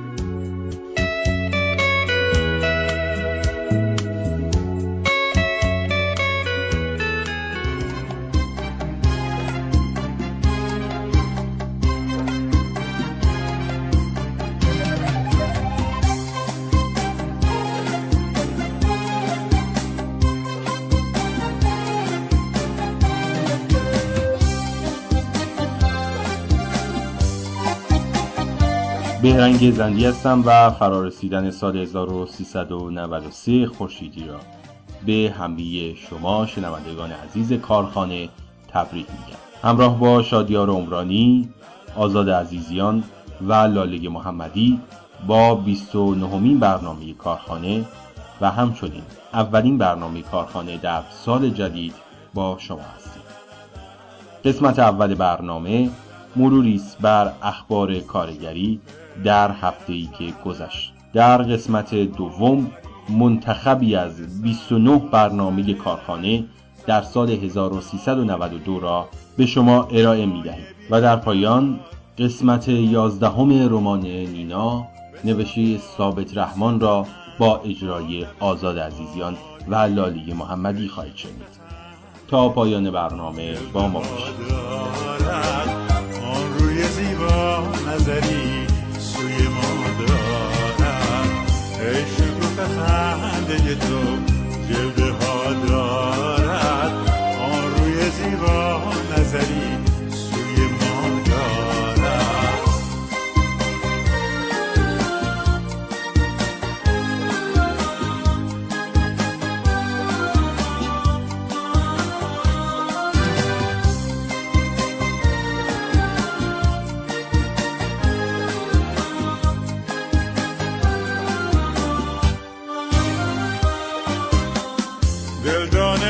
بهرنگ زندی هستم و فرارسیدن سال هزار و سیصد و نود و سه خورشیدی را به همه شما شنوندگان عزیز کارخانه تبریک میگم. همراه با شادیار عمرانی، آزاد عزیزیان و لاله محمدی با بیست و نهمین برنامه کارخانه و همچنین اولین برنامه کارخانه در سال جدید با شما هستیم. قسمت اول برنامه مروری است بر اخبار کارگری در هفته‌ای که گذشت. در قسمت دوم منتخبی از بیست و نه برنامه کارخانه در سال هزار و سیصد و نود و دو را به شما ارائه می‌دهیم و در پایان قسمت یازدهم رمان نینا نوشته ثابت رحمان را با اجرای آزاد عزیزیان و لاله محمدی خواهید شنید. تا پایان برنامه با ما باشید. آن روی زیبا نظری سوی ما دارد، ای شکوه شکوفه خنده تو جلوه ها دارد، آن روی زیبا نظری سوی ما دارد. دلدان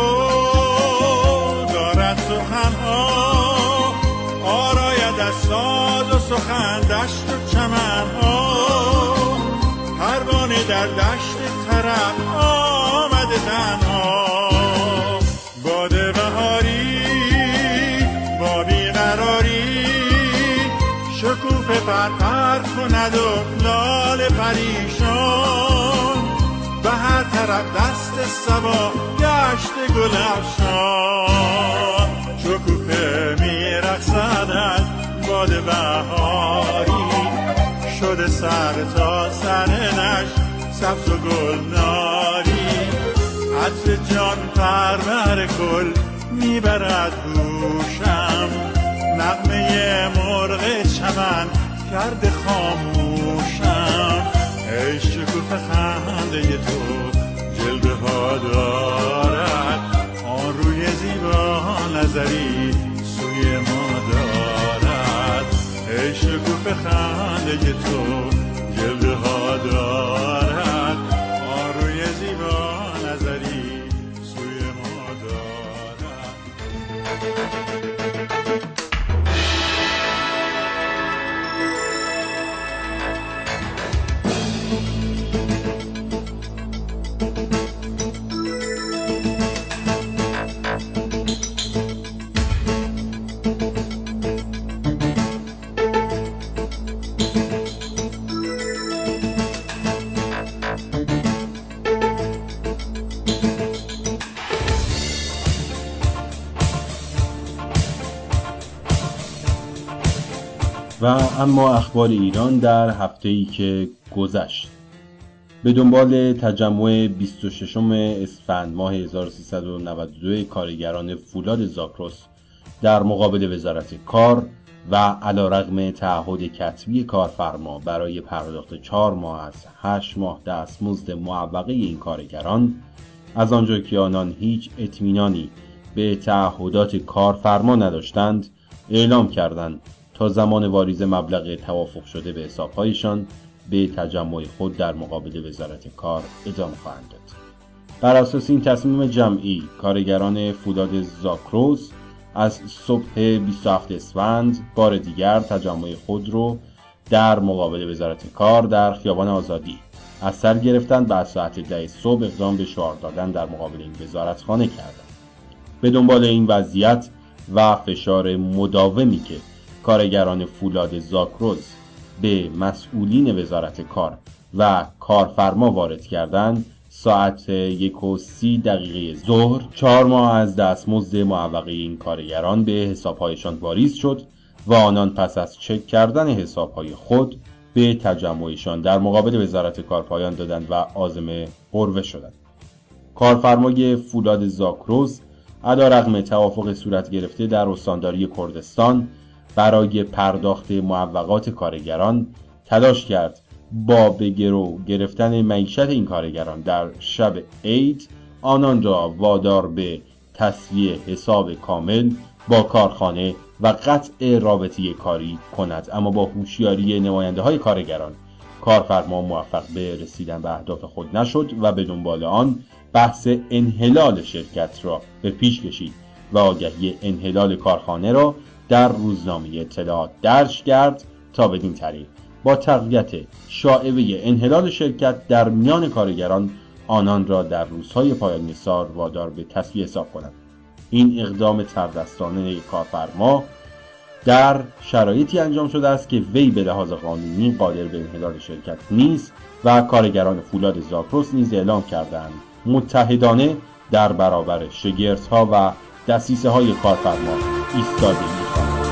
بلبل دارد سخنها، آراید از ساز و سخن دشت و چمنها. پروانه در دشت طرب آمده تنها، باد بهاری با بیقراری شکوفه پرپر کند و لاله پریشان. به هر طرف دست صبا گشت گل افشان، شکوفه میرقصد از باد بهاری، شده سر تا سرنش سبز و گلناری. عطر جان پرور گل میبرد هوشم، نغمه مرغ چمن کرده خاموشم. ای شکوفه خنده تو جلوه ها دارد، آن روی زیبا نظری سوی ما دارد. ای شکوفه خنده تو جلوه ها دارد، آن روی زیبا نظری سوی ما دارد. و اما اخبار ایران در هفته‌ای که گذشت. به دنبال تجمع بیست و ششم اسفند ماه هزار و سیصد و نود و دو کارگران فولاد زاگرس در مقابل وزارت کار و علیرغم تعهد کتبی کارفرما برای پرداخت چهار ماه از هشت ماه دستمزد معوقه این کارگران، از آنجا که آنان هیچ اطمینانی به تعهدات کارفرما نداشتند، اعلام کردند تا زمان واریز مبلغ توافق شده به حساب‌هایشان به تجمع خود در مقابل وزارت کار ادامه خواهند داد. بر اساس این تصمیم جمعی، کارگران فولاد زاگرس از صبح بیست و هفتم اسفند بار دیگر تجمع خود را در مقابل وزارت کار در خیابان آزادی از سر گرفتند و از ساعت ده صبح اقدام به شعار دادن در مقابل این وزارتخانه کردند. به دنبال این وضعیت و فشار مداومی که کارگران فولاد زاگرس به مسئولین وزارت کار و کارفرما وارد کردند، ساعت یک و سی دقیقه ظهر چهار ماه از دستمزد معوقه این کارگران به حساب‌هایشان واریز شد و آنان پس از چک کردن حساب‌های خود به تجمعشان در مقابل وزارت کار پایان دادند و عازم قروه شدند. کارفرمای فولاد زاگرس علیرغم توافق صورت گرفته در استانداری کردستان برای پرداخت معوقات کارگران تلاش کرد با به گرو گرفتن معیشت این کارگران در شب عید آنان را وادار به تسویه حساب کامل با کارخانه و قطع رابطه کاری کند، اما با هوشیاری نماینده های کارگران کارفرما موفق به رسیدن به اهداف خود نشد و به دنبال آن بحث انحلال شرکت را به پیش کشید و آگهی انحلال کارخانه را در روزنامه اطلاعات درج کرد تا بدین طریق با تقویت شائبه انحلال شرکت در میان کارگران آنان را در روزهای پایانی سال وادار به تسویه حساب کنند. این اقدام تردستانه کارفرما در شرایطی انجام شده است که وی به لحاظ قانونی قادر به انحلال شرکت نیست و کارگران فولاد زاگرس نیز اعلام کردند متحدانه در برابر شگردها و دسیسه های کارفرما ایستادگی خواهند کرد.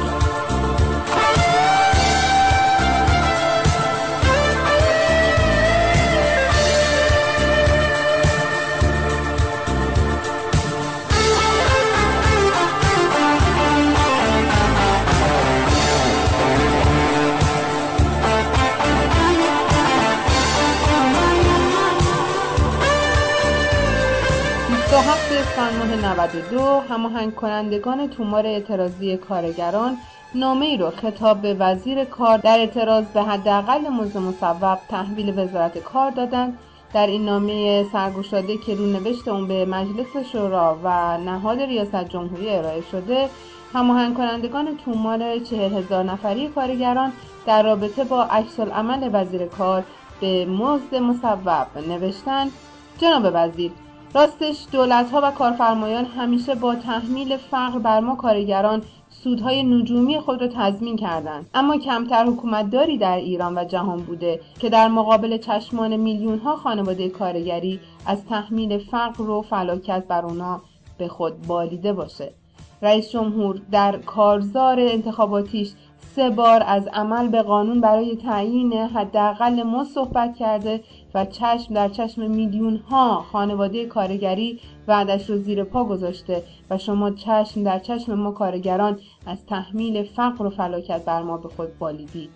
نه نود و دو هماهنگ کنندگان تومار اعتراضی کارگران نامه‌ای را خطاب به وزیر کار در اعتراض به حداقل مزد مصوب تحویل وزارت کار دادند. در این نامه سرگشاده که رونوشت اون به مجلس شورا و نهاد ریاست جمهوری ارائه شده، هماهنگ کنندگان تومار چهل هزار نفری کارگران در رابطه با عکس‌العمل وزیر کار به مزد مصوب نوشتند: جناب وزیر، راستش دولت‌ها و کارفرمایان همیشه با تحمیل فقر بر ما کارگران سودهای نجومی خود را تضمین کردند، اما کمتر حکومتداری در ایران و جهان بوده که در مقابل چشمان میلیون‌ها خانواده کارگری از تحمیل فقر و فلاکت بر اونا به خود بالیده باشه. رئیس جمهور در کارزار انتخاباتیش سه بار از عمل به قانون برای تعیین حداقل مزد صحبت کرده و چشم در چشم میلیون ها خانواده کارگری وعدش رو زیر پا گذاشته و شما چشم در چشم ما کارگران از تحمیل فقر و فلاکت بر ما به خود بالیدید.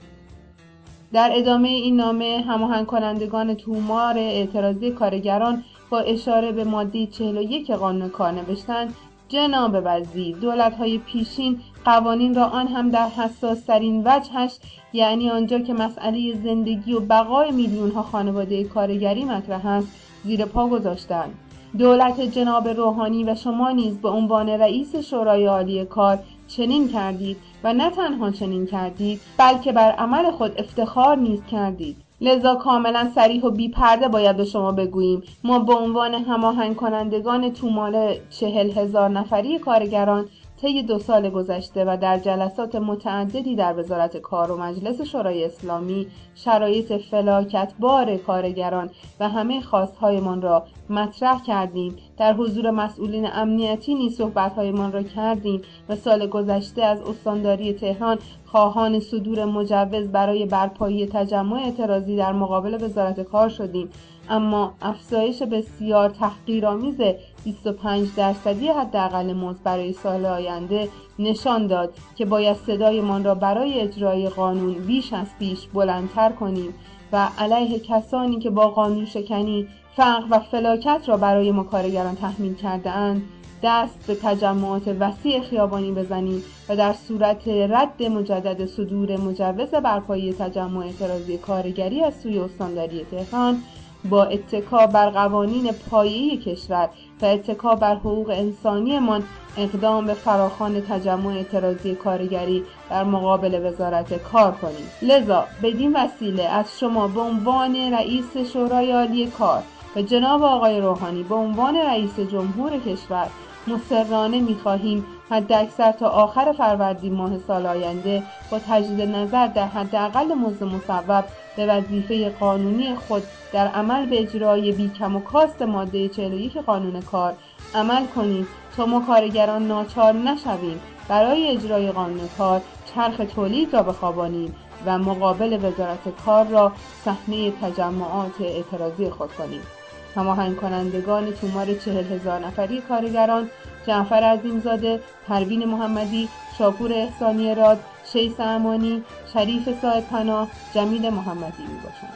در ادامه این نامه هماهنگ کنندگان تومار اعتراضی کارگران با اشاره به ماده چهل و یک قانون کار نوشتند: جناب وزیر، دولت‌های پیشین قوانین را آن هم در حساس ترین وجهش، یعنی آنجا که مسئله زندگی و بقای میلیون‌ها خانواده کارگری مطرح است، زیر پا گذاشتند. دولت جناب روحانی و شما نیز به عنوان رئیس شورای عالی کار چنین کردید و نه تنها چنین کردید، بلکه بر عمل خود افتخار نیز کردید. لذا کاملا صریح و بی پرده باید به شما بگوییم ما به عنوان هماهنگ کنندگان تومار چهل هزار نفری کارگران طی دو سال گذشته و در جلسات متعددی در وزارت کار و مجلس شورای اسلامی شرایط فلاکت بار کارگران و همه خواستهایمان را مطرح کردیم. در حضور مسئولین امنیتی نیز صحبت‌هایمان را کردیم و سال گذشته از استانداری تهران خواهان صدور مجوز برای برپایی تجمع اعتراضی در مقابل وزارت کار شدیم، اما افزایش بسیار تحقیرآمیز بیست و پنج درصدی حداقل مزد برای سال آینده نشان داد که باید صدایمان را برای اجرای قانون بیش از پیش بلندتر کنیم و علیه کسانی که با قانون شکنی فقر و فلاکت را برای ما کارگران تحمیل کرده اند دست به تجمعات وسیع خیابانی بزنیم و در صورت رد مجدد صدور مجوز برپایی تجمع اعتراضی کارگری از سوی استانداری تهران با اتکا بر قوانین پایه‌ای کشور و اتکا بر حقوق انسانیمان اقدام به فراخوان تجمع اعتراضی کارگری در مقابل وزارت کار کنیم. لذا بدین وسیله از شما به عنوان رئیس شورای عالی کار و جناب آقای روحانی به عنوان رئیس جمهور کشور مصرانه می‌خواهیم حداکثر تا آخر فروردین ماه سال آینده با تجدید نظر در حداقل مزد مصوب به وظیفه قانونی خود در عمل به اجرای بی کم و کاست ماده چهل و یک قانون کار عمل کنیم تا ما کارگران ناچار نشویم برای اجرای قانون کار چرخ تولید را بخوابانیم و مقابل وزارت کار را صحنه تجمعات اعتراضی خود کنیم. هماهنگ کنندگان تومار چهل هزار نفری کارگران: جعفر عظیمزاده، پروین محمدی، شاپور احسانی راد، شیس امانی، شریف صاحب پناه، جمیل محمدی می باشند.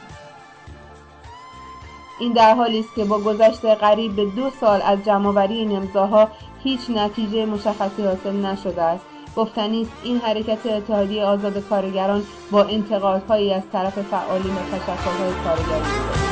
این در حالی است که با گذشت قریب به دو سال از جمع‌آوری این امضاها هیچ نتیجه مشخصی حاصل نشده است. گفتنی است این حرکت اتحادیه آزاد کارگران با انتقادهایی از طرف فعالین و تشکل‌های کارگری بوده.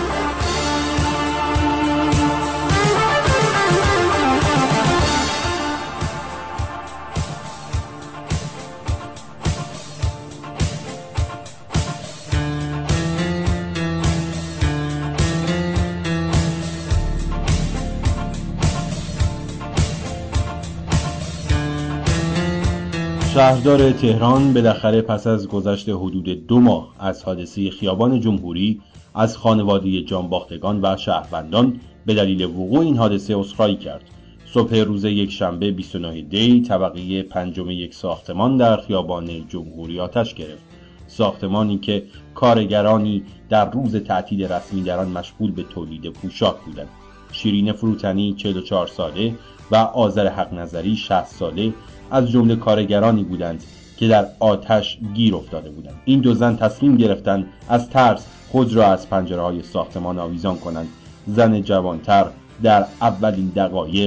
شهردار تهران بالاخره پس از گذشت حدود دو ماه از حادثه خیابان جمهوری از خانواده جانباختگان و شهروندان به دلیل وقوع این حادثه عذرخواهی کرد. صبح روز یک شنبه بیست و نه دی طبقه پنجم یک ساختمان در خیابان جمهوری آتش گرفت. ساختمانی که کارگرانی در روز تعطیل رسمی در آن مشغول به تولید پوشاک بودند. شیرین فروتنی چهل و چهار ساله و آذر حق نظری شصت ساله از جمله کارگرانی بودند که در آتش گیر افتاده بودند. این دو زن تصمیم گرفتند از ترس خود را از پنجره‌های ساختمان آویزان کنند. زن جوانتر در اولین دقایق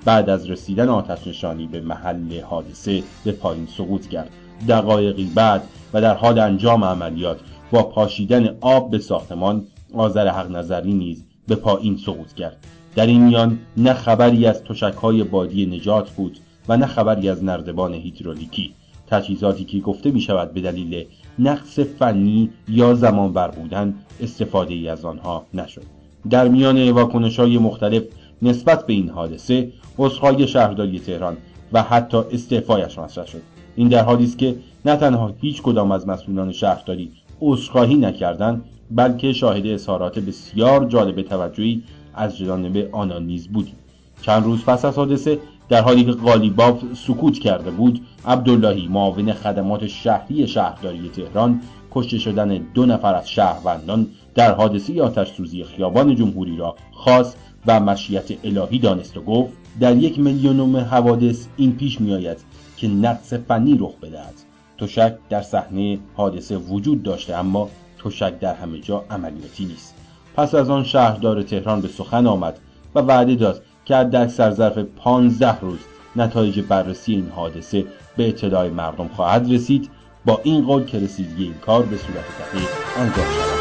بعد از رسیدن آتش نشانی به محل حادثه به پایین سقوط کرد. دقایقی بعد و در حال انجام عملیات با پاشیدن آب به ساختمان، آذر حق نظری نیز به پایین سقوط کرد. در این میان نه خبری از تشک‌های بادی نجات بود و نه خبری از نردبان هیدرولیکی، تجهیزاتی که گفته می شود به دلیل نقص فنی یا زمانبر بودن استفاده ای از آنها نشد. در میان واکنش‌های مختلف نسبت به این حادثه، عذرخواهی شهرداری تهران و حتی استعفایش مطرح شد. این در حالی است که نه تنها هیچ کدام از مسئولان شهرداری عذرخواهی نکردند، بلکه شاهد اظهارات بسیار جالب توجهی از جانب آنان نیز بودیم. چند روز پس از حادثه، در حالی که قالیباف سکوت کرده بود، عبداللهی معاون خدمات شهری شهرداری تهران کشته شدن دو نفر از شهروندان در حادثه آتش سوزی خیابان جمهوری را خواست و مشیت الهی دانست و گفت در یک میلیونم حوادث این پیش می آید که نقص فنی رخ بدهد. تشک در صحنه حادثه وجود داشته، اما تشک در همه جا عملیاتی نیست. پس از آن شهردار تهران به سخن آمد و وعده داد که در سرظرف پانزده روز نتایج بررسی این حادثه به اطلاع مردم خواهد رسید، با این قول که رسیدگی این کار به صورت دقیق انجام شود.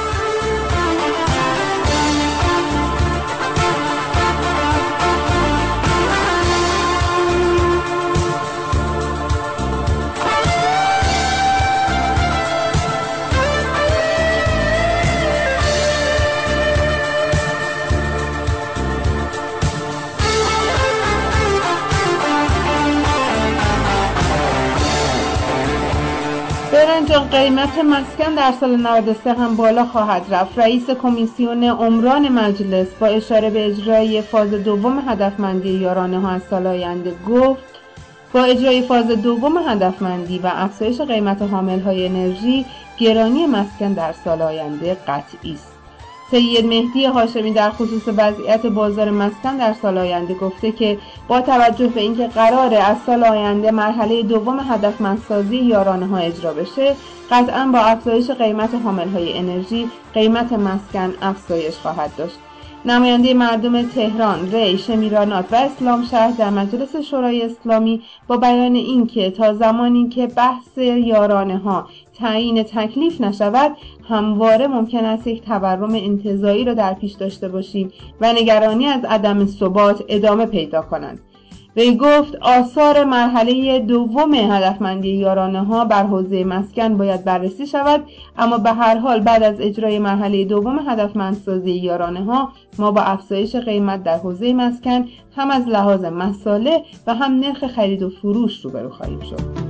برنجان، قیمت مسکن در سال نود و سه هم بالا خواهد رفت. رئیس کمیسیون عمران مجلس با اشاره به اجرای فاز دوم هدفمندی یارانه ها از سال آینده گفت با اجرای فاز دوم هدفمندی و افزایش قیمت حامل‌های انرژی، گرانی مسکن در سال آینده قطعی است. سید مهدی هاشمی در خصوص وضعیت بازار مسکن در سال آینده گفته که با توجه به اینکه قراره از سال آینده مرحله دوم هدفمندسازی یارانه ها اجرا بشه، قطعاً با افزایش قیمت حامل‌های انرژی قیمت مسکن افزایش خواهد داشت. نماینده مردم تهران، ری، شمیرانات و اسلامشهر در مجلس شورای اسلامی با بیان اینکه تا زمانی که بحث یارانه ها تعیین تکلیف نشود، همواره ممکن است یک تورم انتزاعی را در پیش داشته باشیم و نگرانی از عدم ثبات ادامه پیدا کنند. وی گفت آثار مرحله دوم هدفمندی یارانه ها بر حوزه مسکن باید بررسی شود، اما به هر حال بعد از اجرای مرحله دوم هدفمندسازی یارانه ها ما با افزایش قیمت در حوزه مسکن هم از لحاظ مصالح و هم نرخ خرید و فروش روبرو خواهیم شد.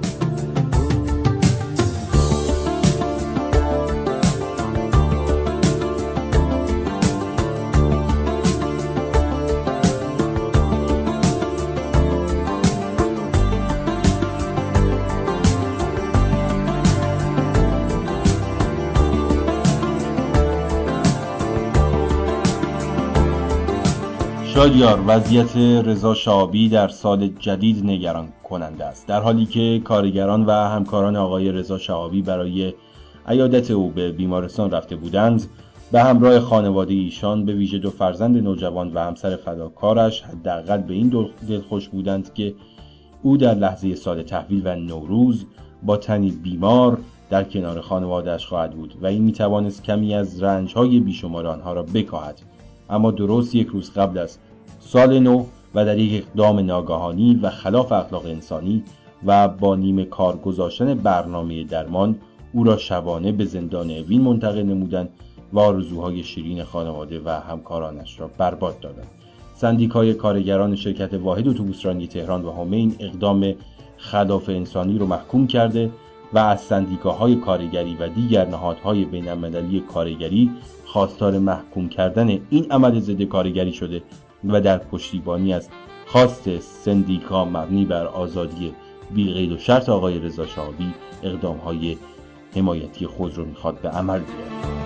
شادیار، وضعیت رضا شعابی در سال جدید نگران کننده است. در حالی که کارگران و همکاران آقای رضا شعابی برای عیادت او به بیمارستان رفته بودند، به همراه خانواده ایشان به ویژه دو فرزند نوجوان و همسر فداکارش حداقل به این دلخوش بودند که او در لحظه سال تحویل و نوروز با تنی بیمار در کنار خانواده‌اش خواهد بود و این میتوانست کمی از رنج‌های بیشمار آنها را بکاهد. اما درست یک روز قبل از سال نو و در یک اقدام ناگهانی و خلاف اخلاق انسانی و با نیمه کار گذاشتن برنامه درمان، او را شبانه به زندان اوین منتقل نمودند و آرزوهای شیرین خانواده و همکارانش را برباد دادند. سندیکای کارگران شرکت واحد اتوبوسرانی تهران و حومه این اقدام خلاف انسانی را محکوم کرده و از سندیکاهای کارگری و دیگر نهادهای بین‌المللی کارگری خواستار محکوم کردن این عمل ضد کارگری شده و در پشتیبانی از خواست سندیکا مبنی بر آزادی بی قید و شرط آقای رضا شعابی اقدام‌های حمایتی خود را می‌خواد به عمل بیاره.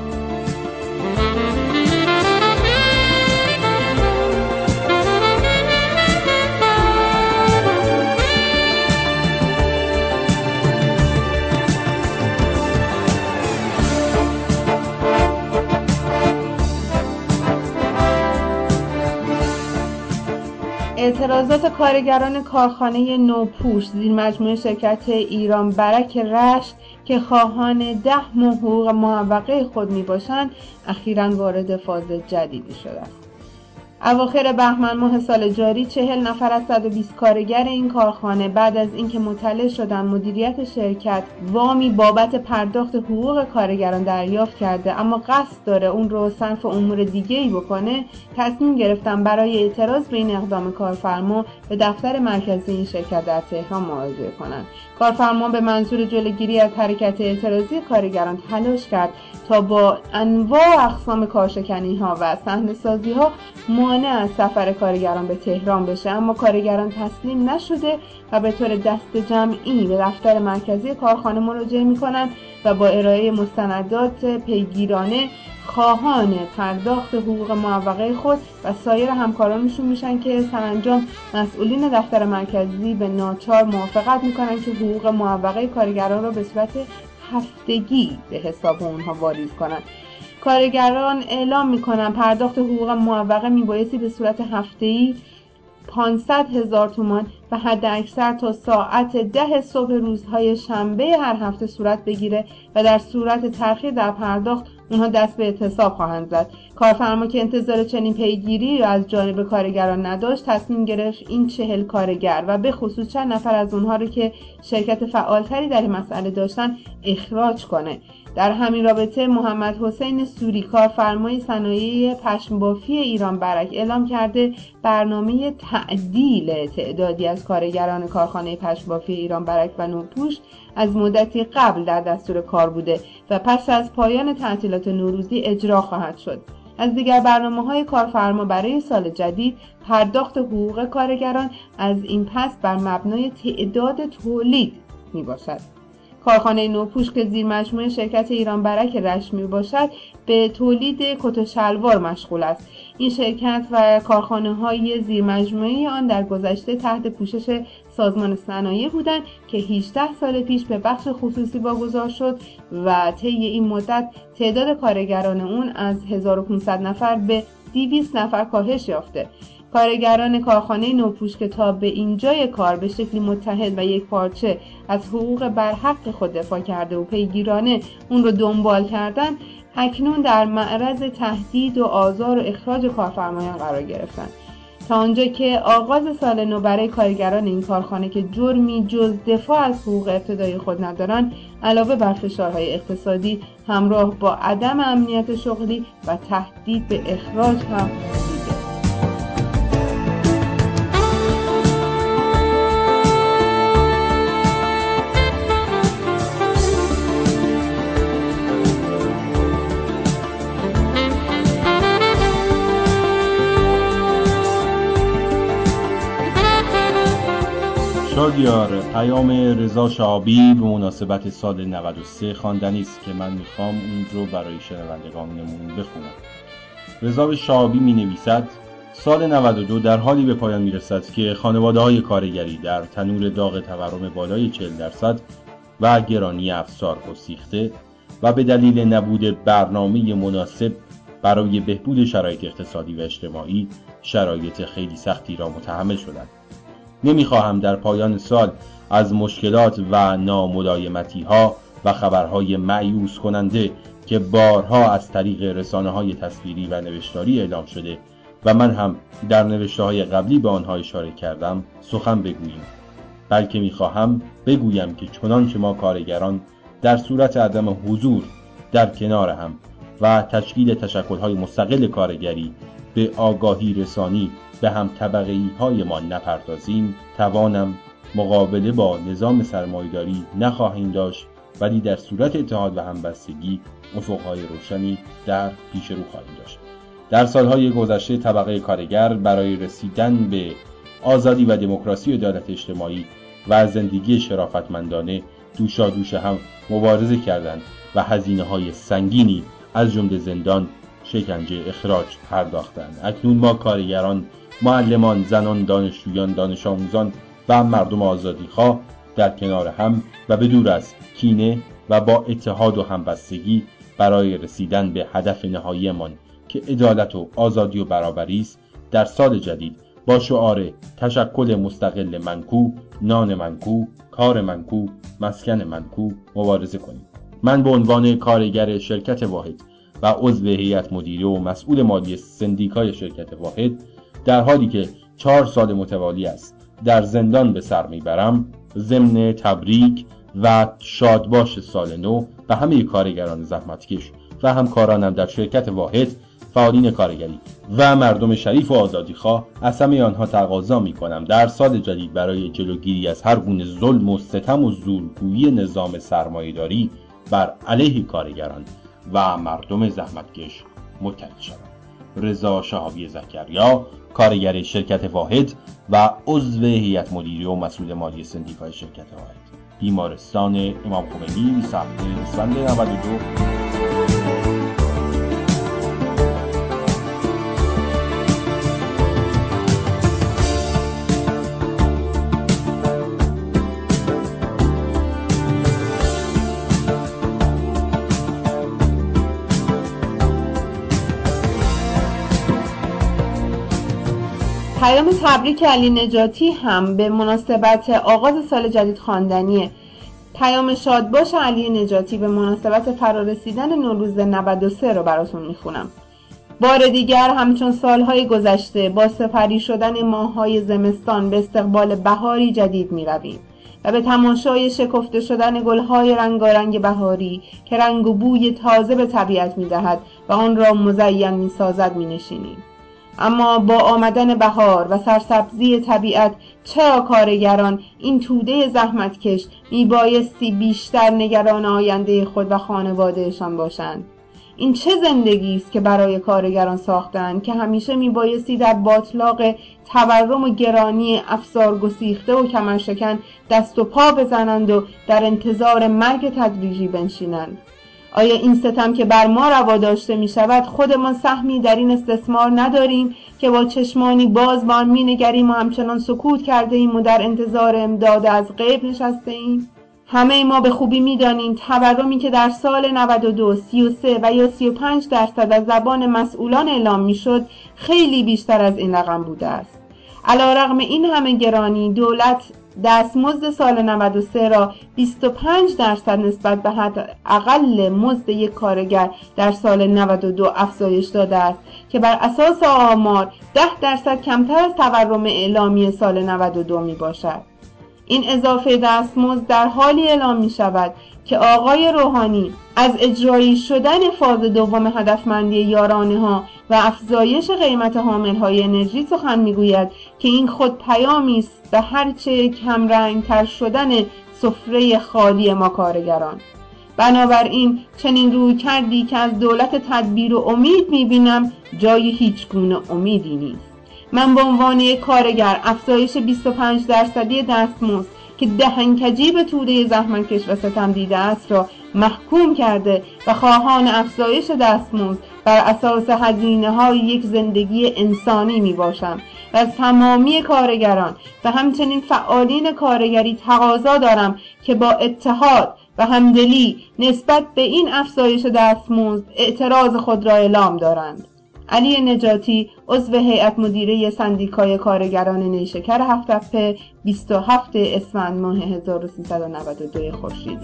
اعتراضات کارگران کارخانه نوپوش زیر مجموعه شرکت ایران برک رشت که خواهان ده ماه حقوق معوقه خود می باشند اخیراً وارد فاز جدیدی شده است. اواخر بهمن ماه سال جاری چهل نفر از صد و بیست کارگر این کارخانه بعد از اینکه مطلع شدند مدیریت شرکت وامی بابت پرداخت حقوق کارگران دریافت کرده اما قصد داره اون رو صرف امور دیگه‌ای بکنه، تصمیم گرفتن برای اعتراض به این اقدام کارفرما به دفتر مرکزی این شرکت در تهران مراجعه کنند. کارفرما به منظور جلوگیری از حرکت اعتراضی کارگران تلاش کرد تا با انواع و اقسام کارشکنی‌ها و صحنه‌سازی‌ها مانع از سفر کارگران به تهران بشه، اما کارگران تسلیم نشده و به طور دست جمعی به دفتر مرکزی کارخانه مراجعه می‌کنند و با ارائه مستندات پیگیرانه خواهان پرداخت حقوق معوقه خود و سایر همکارانشون میشن که سرانجام مسئولین دفتر مرکزی به ناچار موافقت میکنن که حقوق معوقه کارگران را به صورت هفتگی به حساب اونها واریز کنن. کارگران اعلام میکنن پرداخت حقوق معوقه میبایستی به صورت هفته‌ای پانصد هزار تومان و حد اکثر تا ساعت ده صبح روزهای شنبه هر هفته صورت بگیره و در صورت تأخیر در پرداخت اونها دست به اعتصاب خواهند زد. کارفرما که انتظار چنین پیگیری از جانب کارگران نداشت تصمیم گرفت این چهل کارگر و به خصوص چند نفر از اونها رو که شرکت فعالتری در این مسئله داشتن اخراج کنه. در همین رابطه محمد حسین سوری کارفرمای صنایع پشم بافی ایران برک اعلام کرده برنامه تعدیل تعدادی از کارگران کارخانه پشم بافی ایران برک و نوپوش از مدتی قبل در دستور کار بوده و پس از پایان تعطیلات نوروزی اجرا خواهد شد. از دیگر برنامه‌های کارفرما برای سال جدید پرداخت حقوق کارگران از این پس بر مبنای تعداد تولید می باشد. کارخانه نوپوش که زیر مجموعه شرکت ایران برک رشت می باشد به تولید کت و شلوار مشغول است. این شرکت و کارخانه های زیر مجموعه آن در گذشته تحت پوشش سازمان صنایع بودند که هجده سال پیش به بخش خصوصی واگذار شد و طی این مدت تعداد کارگران اون از هزار و پانصد نفر به دویست نفر کاهش یافته. کارگران کارخانه نوپوش که تا به اینجای کار به شکلی متحد و یک پارچه از حقوق برحق خود دفاع کرده و پیگیرانه اون رو دنبال کردن اکنون در معرض تهدید و آزار و اخراج کارفرمایان قرار گرفتند. تا آنجا که آغاز سال نو برای کارگران این کارخانه که جرمی جز دفاع از حقوق ابتدایی خود ندارند علاوه بر فشارهای اقتصادی همراه با عدم امنیت شغلی و تهدید به اخراج هم شادیار پیام رضا شعابی به مناسبت سال نود و سه خواندنی است که من میخوام اون رو برای شنوندگانمون بخونم. رضا شعابی می نویسد سال نود و دو در حالی به پایان میرسد که خانواده‌های کارگری در تنور داغ تورم بالای چهل درصد و گرانی افزار گسیخته و به دلیل نبود برنامه مناسب برای بهبود شرایط اقتصادی و اجتماعی شرایط خیلی سختی را متحمل شدند. نمیخواهم در پایان سال از مشکلات و ناملایمتی‌ها و خبرهای مایوس کننده که بارها از طریق رسانه‌های تصویری و نوشتاری اعلام شده و من هم در نوشته‌های قبلی به آنها اشاره کردم سخن بگوییم، بلکه میخواهم بگویم که چنانچه ما کارگران در صورت عدم حضور در کنار هم و تشکیل تشکل‌های مستقل کارگری به آگاهی رسانی به هم طبقه‌ای های ما نپردازیم توانم مقابله با نظام سرمایه‌داری نخواهیم داشت، ولی در صورت اتحاد و همبستگی افق‌های روشنی در پیش رو خواهیم داشت. در سالهای گذشته طبقه کارگر برای رسیدن به آزادی و دموکراسی و عدالت اجتماعی و زندگی شرافتمندانه دوشادوش هم مبارزه کردند و هزینه‌های سنگینی از جمله زندان، شکنجه، اخراج پرداختند. اکنون ما کارگران، معلمان، زنان، دانشجویان، دانش آموزان و مردم آزادیخواه در کنار هم و به دور از کینه و با اتحاد و همبستگی برای رسیدن به هدف نهاییمان که عدالت و آزادی و برابری است در سال جدید با شعار تشکل مستقل منکو، نان منکو، کار منکو، مسکن منکو مبارزه کنیم. من به عنوان کارگر شرکت واحد و عضو هیئت مدیره و مسئول مالی سندیکای شرکت واحد، در حالی که چهار سال متوالی است در زندان به سر میبرم، ضمن تبریک و شادباش سال نو به همه کارگران زحمتکش و همکارانم در شرکت واحد، فعالین کارگری و مردم شریف و آزادیخواه، از همه آنها تقاضا می‌کنم در سال جدید برای جلوگیری از هر گونه ظلم و ستم و زورگویی نظام سرمایه‌داری بر علیه کارگران و مردم زحمتکش متحد شوم. رضا شهابی زکریا، کارگر شرکت واحد و عضو هیئت مدیره و مسئول مالی سندیکای شرکت واحد. بیمارستان امام خمینی، بیست و هفتم اسفند نود و دو. پیام تبریک علی نجاتی هم به مناسبت آغاز سال جدید خواندنیه. پیام شادباش علی نجاتی به مناسبت فرارسیدن نوروز نود و سه رو براتون میخونم. بار دیگر همچون سالهای گذشته با سپری شدن ماه‌های زمستان به استقبال بهاری جدید میرویم و به تماشای شکفته شدن گل‌های رنگارنگ بهاری که رنگ و بوی تازه به طبیعت میدهد و آن را مزین میسازد مینشینیم. اما با آمدن بهار و سرسبزی طبیعت چرا کارگران این توده زحمتکش میبایستی بیشتر نگران آینده خود و خانوادهشان باشند؟ این چه زندگی است که برای کارگران ساختند که همیشه میبایستی در باطلاق تورم و گرانی افسار گسیخته و کمرشکن دست و پا بزنند و در انتظار مرگ تدریجی بنشینند؟ آیا این ستم که بر ما روا داشته می شود خودمان سهمی در این استثمار نداریم که با چشمانی باز به آن می نگریم و همچنان سکوت کرده ایم و در انتظار امداد از غیب نشسته ایم؟ همه ما به خوبی می دانیم تورمی که در سال نود و دو سی و سه و یا سی و پنج درصد از زبان مسئولان اعلام می شد خیلی بیشتر از این رقم بوده است. علیرغم این همه گرانی، دولت دستمزد سال نود و سه را بیست و پنج درصد نسبت به حداقل مزد یک کارگر در سال نود و دو افزایش داده است که بر اساس آمار ده درصد کمتر از تورم اعلامی سال نود و دو می باشد. این اضافه دستمزد در حالی اعلام می شود که آقای روحانی از اجرایی شدن فاز دوم هدفمندی یارانه ها و افزایش قیمت حامل های انرژی سخن می گوید که این خود پیامی است به هرچه کمرنگ تر شدن سفره خالی ما کارگران. بنابراین چنین روی کردی که از دولت تدبیر و امید می بینم جای هیچ گونه امیدی نیست. من به عنوان یک کارگر افزایش بیست و پنج درصدی دستمزد که دهنکجی به توده زحمتکش و ستم دیده است را محکوم کرده و خواهان افزایش دستمزد بر اساس هزینه‌های یک زندگی انسانی می باشم و از تمامی کارگران و همچنین فعالین کارگری تقاضا دارم که با اتحاد و همدلی نسبت به این افزایش دستمزد اعتراض خود را اعلام دارند. علی نجاتی، عضو هیئت مدیره سندیکای کارگران نیشکر هفت‌تپه، بیست و هفتم اسفند ماه هزار و سیصد و نود و دو خورشیدی.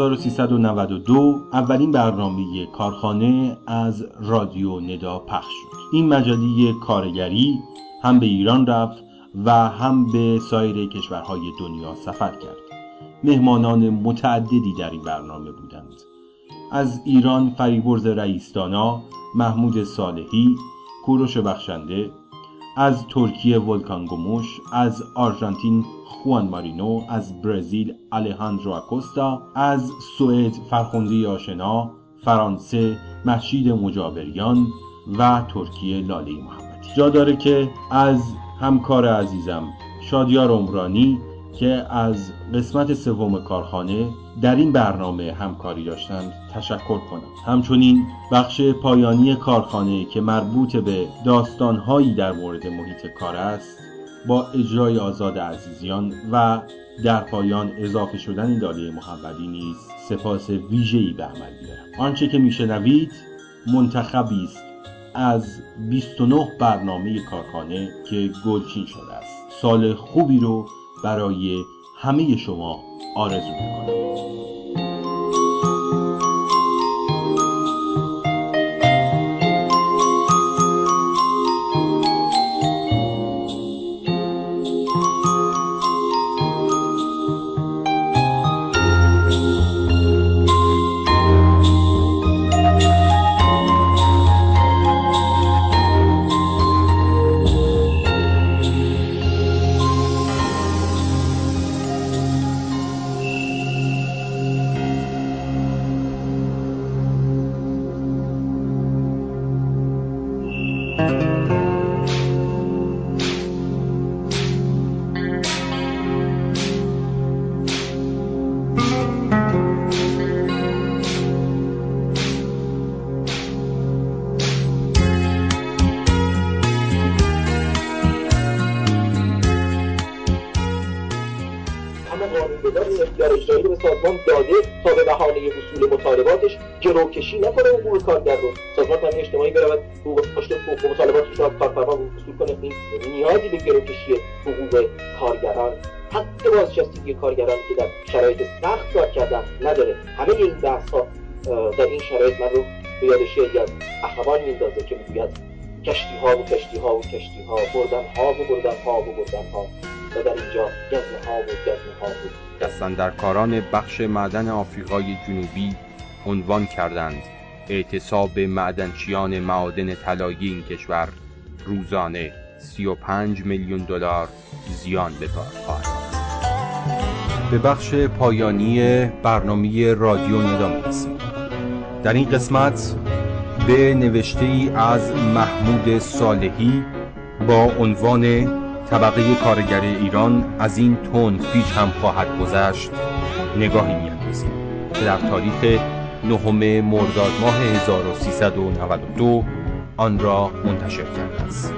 هزار و سیصد و نود و دو اولین برنامه کارخانه از رادیو ندا پخش شد. این مجله کارگری هم به ایران رفت و هم به سایر کشورهای دنیا سفر کرد. مهمانان متعددی در این برنامه بودند. از ایران فریبرز رئیس‌دانا، محمود صالحی، کوروش بخشنده، از ترکیه ولکان گوموش، از آرژانتین خوان مارینو، از برزیل آلهاندرو آکوستا، از سوئد فرخنده آشنا، فرانسه مهشید مجابریان و ترکیه لاله محمدی. جا داره که از همکار عزیزم شادیار عمرانی که از قسمت سوم کارخانه در این برنامه همکاری داشتند تشکر کنم. همچنین بخش پایانی کارخانه که مربوط به داستان‌هایی در مورد محیط کار است با اجرای آزاد عزیزیان و در پایان اضافه شدن لاله محمدی نیز سپاس ویژه‌ای به عمل می‌آورم. آنچه که میشنوید منتخبی است از بیست و نه برنامه کارخانه که گلچین شده است. سال خوبی رو برای همه شما آرزو می‌کنم. اجرایی به سازمان داده تا به بهانه وصول مطالباتش گروکشی نکنه حقوق کارگر رو. سازمان تامین اجتماعی برود حقوق حقوق مطالباتش رو از کارفرما وصول کنه. این نیازی به گروکشی حقوق کارگران، حق بازنشستگی کارگران که در شرایط سخت کار کردن نداره. همه این بحث‌ها در این شرایط من رو به یاد شعری از اخوان میندازه که میگوید کشتی ها و کشتی ها و کشتی ها، بردن ها و بردن ها و بردن ها، و در اینجا گزمه ها و گزمه ها بود. دستاندرکاران بخش معدن آفریقای جنوبی عنوان کردند اعتصاب معدنچیان معادن طلایی این کشور روزانه سی و پنج میلیون دلار زیان به بار خواهد آورد. به بخش پایانی برنامه رادیو ندا می‌رسیم. در این قسمت به نوشته‌ای از محمود صالحی با عنوان طبقه کارگر ایران از این تند پیچ هم خواهد گذشت نگاهی می‌اندازیم که در تاریخ نهم مرداد ماه هزار و سیصد و نود و دو آن را منتشر کرده است.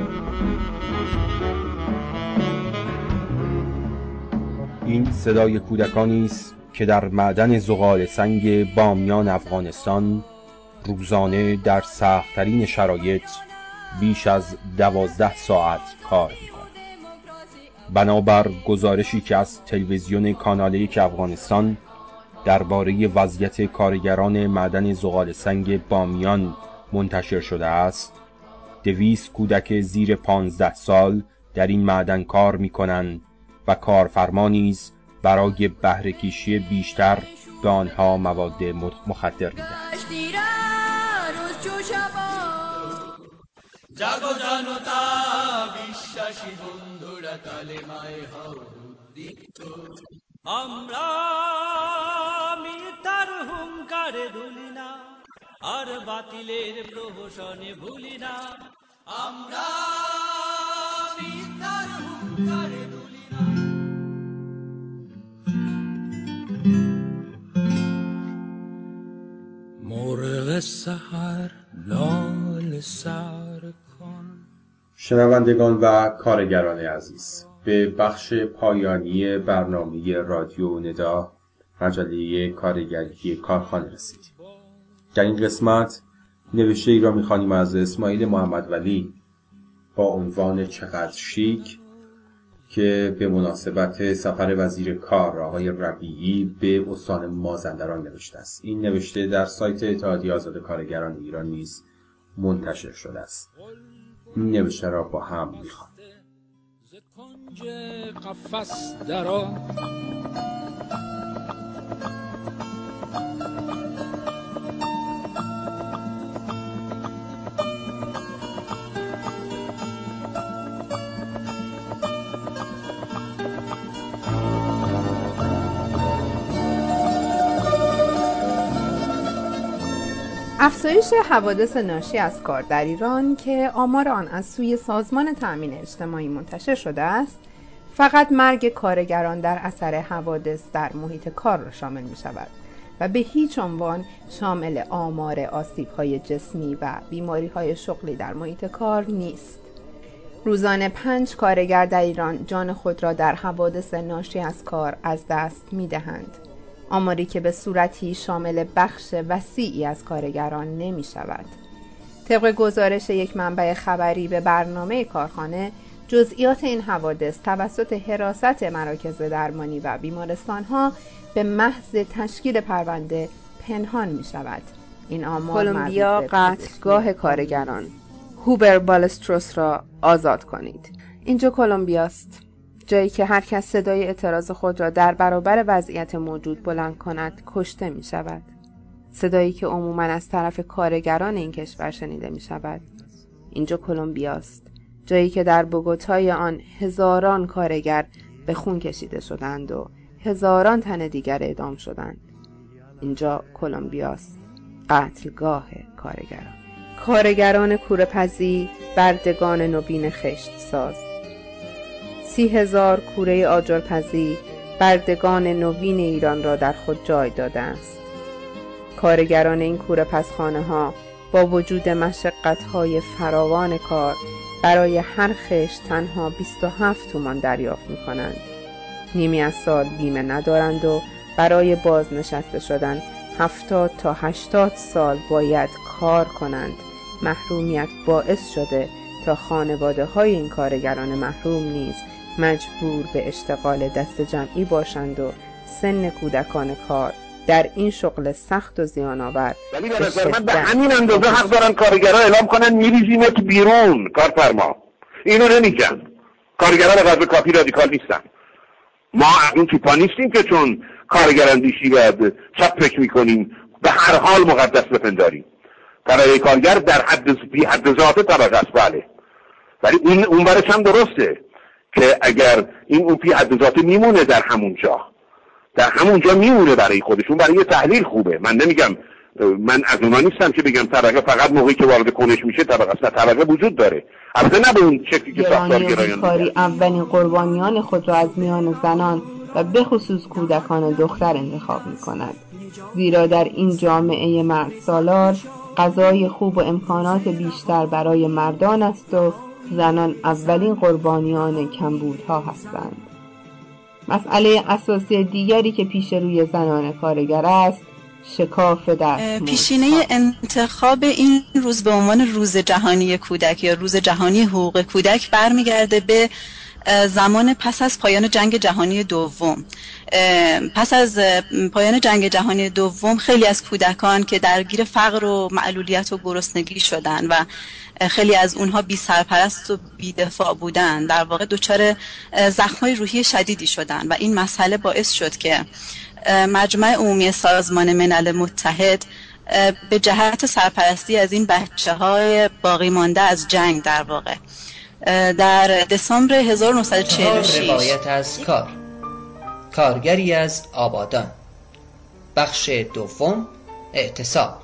این صدای کودکانی است که در معدن زغال سنگ بامیان افغانستان روزانه در سخت‌ترین شرایط بیش از دوازده ساعت کار می‌کنند. بنابر گزارشی که از تلویزیون کانال یک افغانستان درباره وضعیت کارگران معدن زغال سنگ بامیان منتشر شده است، دویست کودک زیر پانزده سال در این معدن کار می‌کنند و کارفرما نیز برای بهره‌کشی بیشتر به آنها مواد مخدر می‌دهد. জাগো জনতা বিশ্বাসী বন্ধুরা কালেমায়ে হও উদ্দীপ্ত আমরা মিথ্যার হুঙ্কারে দুলি না আর বাতিলের প্রহসনে ভুলি না আমরা মিথ্যার হুঙ্কারে দুলি না مرغ سحر لال سر کن. شنوندگان و کارگران عزیز، به بخش پایانی برنامه رادیو ندا مجله کارگری کارخانه رسیدیم. در این قسمت نوشته ای را می‌خوانیم از اسماعیل محمد ولی با عنوان چقدر شیک که به مناسبت سفر وزیر کار آقای ربیعی به استان مازندران نوشته است. این نوشته در سایت اتحادیه آزاد کارگران ایران نیز منتشر شده است. این نوشته را با هم می‌خوانیم. افزایش حوادث ناشی از کار در ایران که آمار آن از سوی سازمان تأمین اجتماعی منتشر شده است، فقط مرگ کارگران در اثر حوادث در محیط کار را شامل می شود و به هیچ عنوان شامل آمار آسیب‌های جسمی و بیماری‌های شغلی در محیط کار نیست. روزانه پنج کارگر در ایران جان خود را در حوادث ناشی از کار از دست می دهند. آماری که به صورتی شامل بخش وسیعی از کارگران نمی شود. طبق گزارش یک منبع خبری به برنامه کارخانه، جزئیات این حوادث توسط حراست مراکز درمانی و بیمارستان‌ها به محض تشکیل پرونده پنهان می شود. این آمار کلمبیا قتلگاه کارگران. هوبر بالستروس را آزاد کنید. اینجا کلمبیاست، جایی که هر کس صدای اعتراض خود را در برابر وضعیت موجود بلند کند کشته می شود. صدایی که عموماً از طرف کارگران این کشور شنیده می شود. اینجا کلمبیاست، جایی که در بوگوتای آن هزاران کارگر به خون کشیده شدند و هزاران تن دیگر اعدام شدند. اینجا کلمبیاست، قتلگاه کارگران. کارگران کوره‌پزی، بردگان نوین خشت ساز. سی هزار کوره آجرپزی بردگان نوین ایران را در خود جای داده است. کارگران این کوره پزخانه ها با وجود مشقت های فراوان کار برای هر خشت تنها بیست و هفت تومان دریافت می کنند. نیمی از سال بیمه ندارند و برای بازنشسته شدن هفتاد تا هشتاد سال باید کار کنند. محرومیت باعث شده تا خانواده های این کارگران محروم نیز مجبور به اشتغال دست جمعی باشند و سن کودکان کار در این شغل سخت و زیان‌آور ولی به نظر من به همین اندازه حق دارن کارگرها اعلام کنن میریزیمت بیرون کارفرما. اینو نمیگن. کارگران غرب کافی رادیکال نیستن. ما از اون تیپا نیستیم که چون کارگر اندیشی باید چپ فکر میکنیم به هر حال مقدس بپنداریم. طبقه کارگر در حد بی حد ذات طبقه است، بله، ولی اون اون برش هم درسته که اگر این اون بی حد ذات میمونه در همون جا در همون جا میمونه برای خودشون، برای یه تحلیل خوبه. من نمیگم، من از اونا نیستم که بگم طبقه فقط موقعی که وارد کنش میشه طبقه است. طبقه وجود داره، البته نه به اون شکلی که ساختارگرایان کاری اولین قربانیان خود را از میان زنان و به خصوص کودکان دختر انتخاب میکند، زیرا در این جامعه مرد سالار غذای خوب و امکانات بیشتر برای مردان است و زنان اولین قربانیان کمبودها هستند. مسئله اساسی دیگری که پیش روی زنان کارگر است شکاف دستمزد. پیشینه انتخاب این روز به عنوان روز جهانی کودک یا روز جهانی حقوق کودک برمیگرده به زمان پس از پایان جنگ جهانی دوم. پس از پایان جنگ جهانی دوم خیلی از کودکان که درگیر فقر و معلولیت و گرسنگی شدن و خیلی از اونها بی سرپرست و بی دفاع بودن، در واقع دچار زخم‌های روحی شدیدی شدن و این مسئله باعث شد که مجمع عمومی سازمان ملل متحد به جهت سرپرستی از این بچه‌های باقی مانده از جنگ در واقع در دسامبر هزار و نهصد و چهل و شش روایت از کار، کارگری از آبادان، بخش دوم، اعتصاب.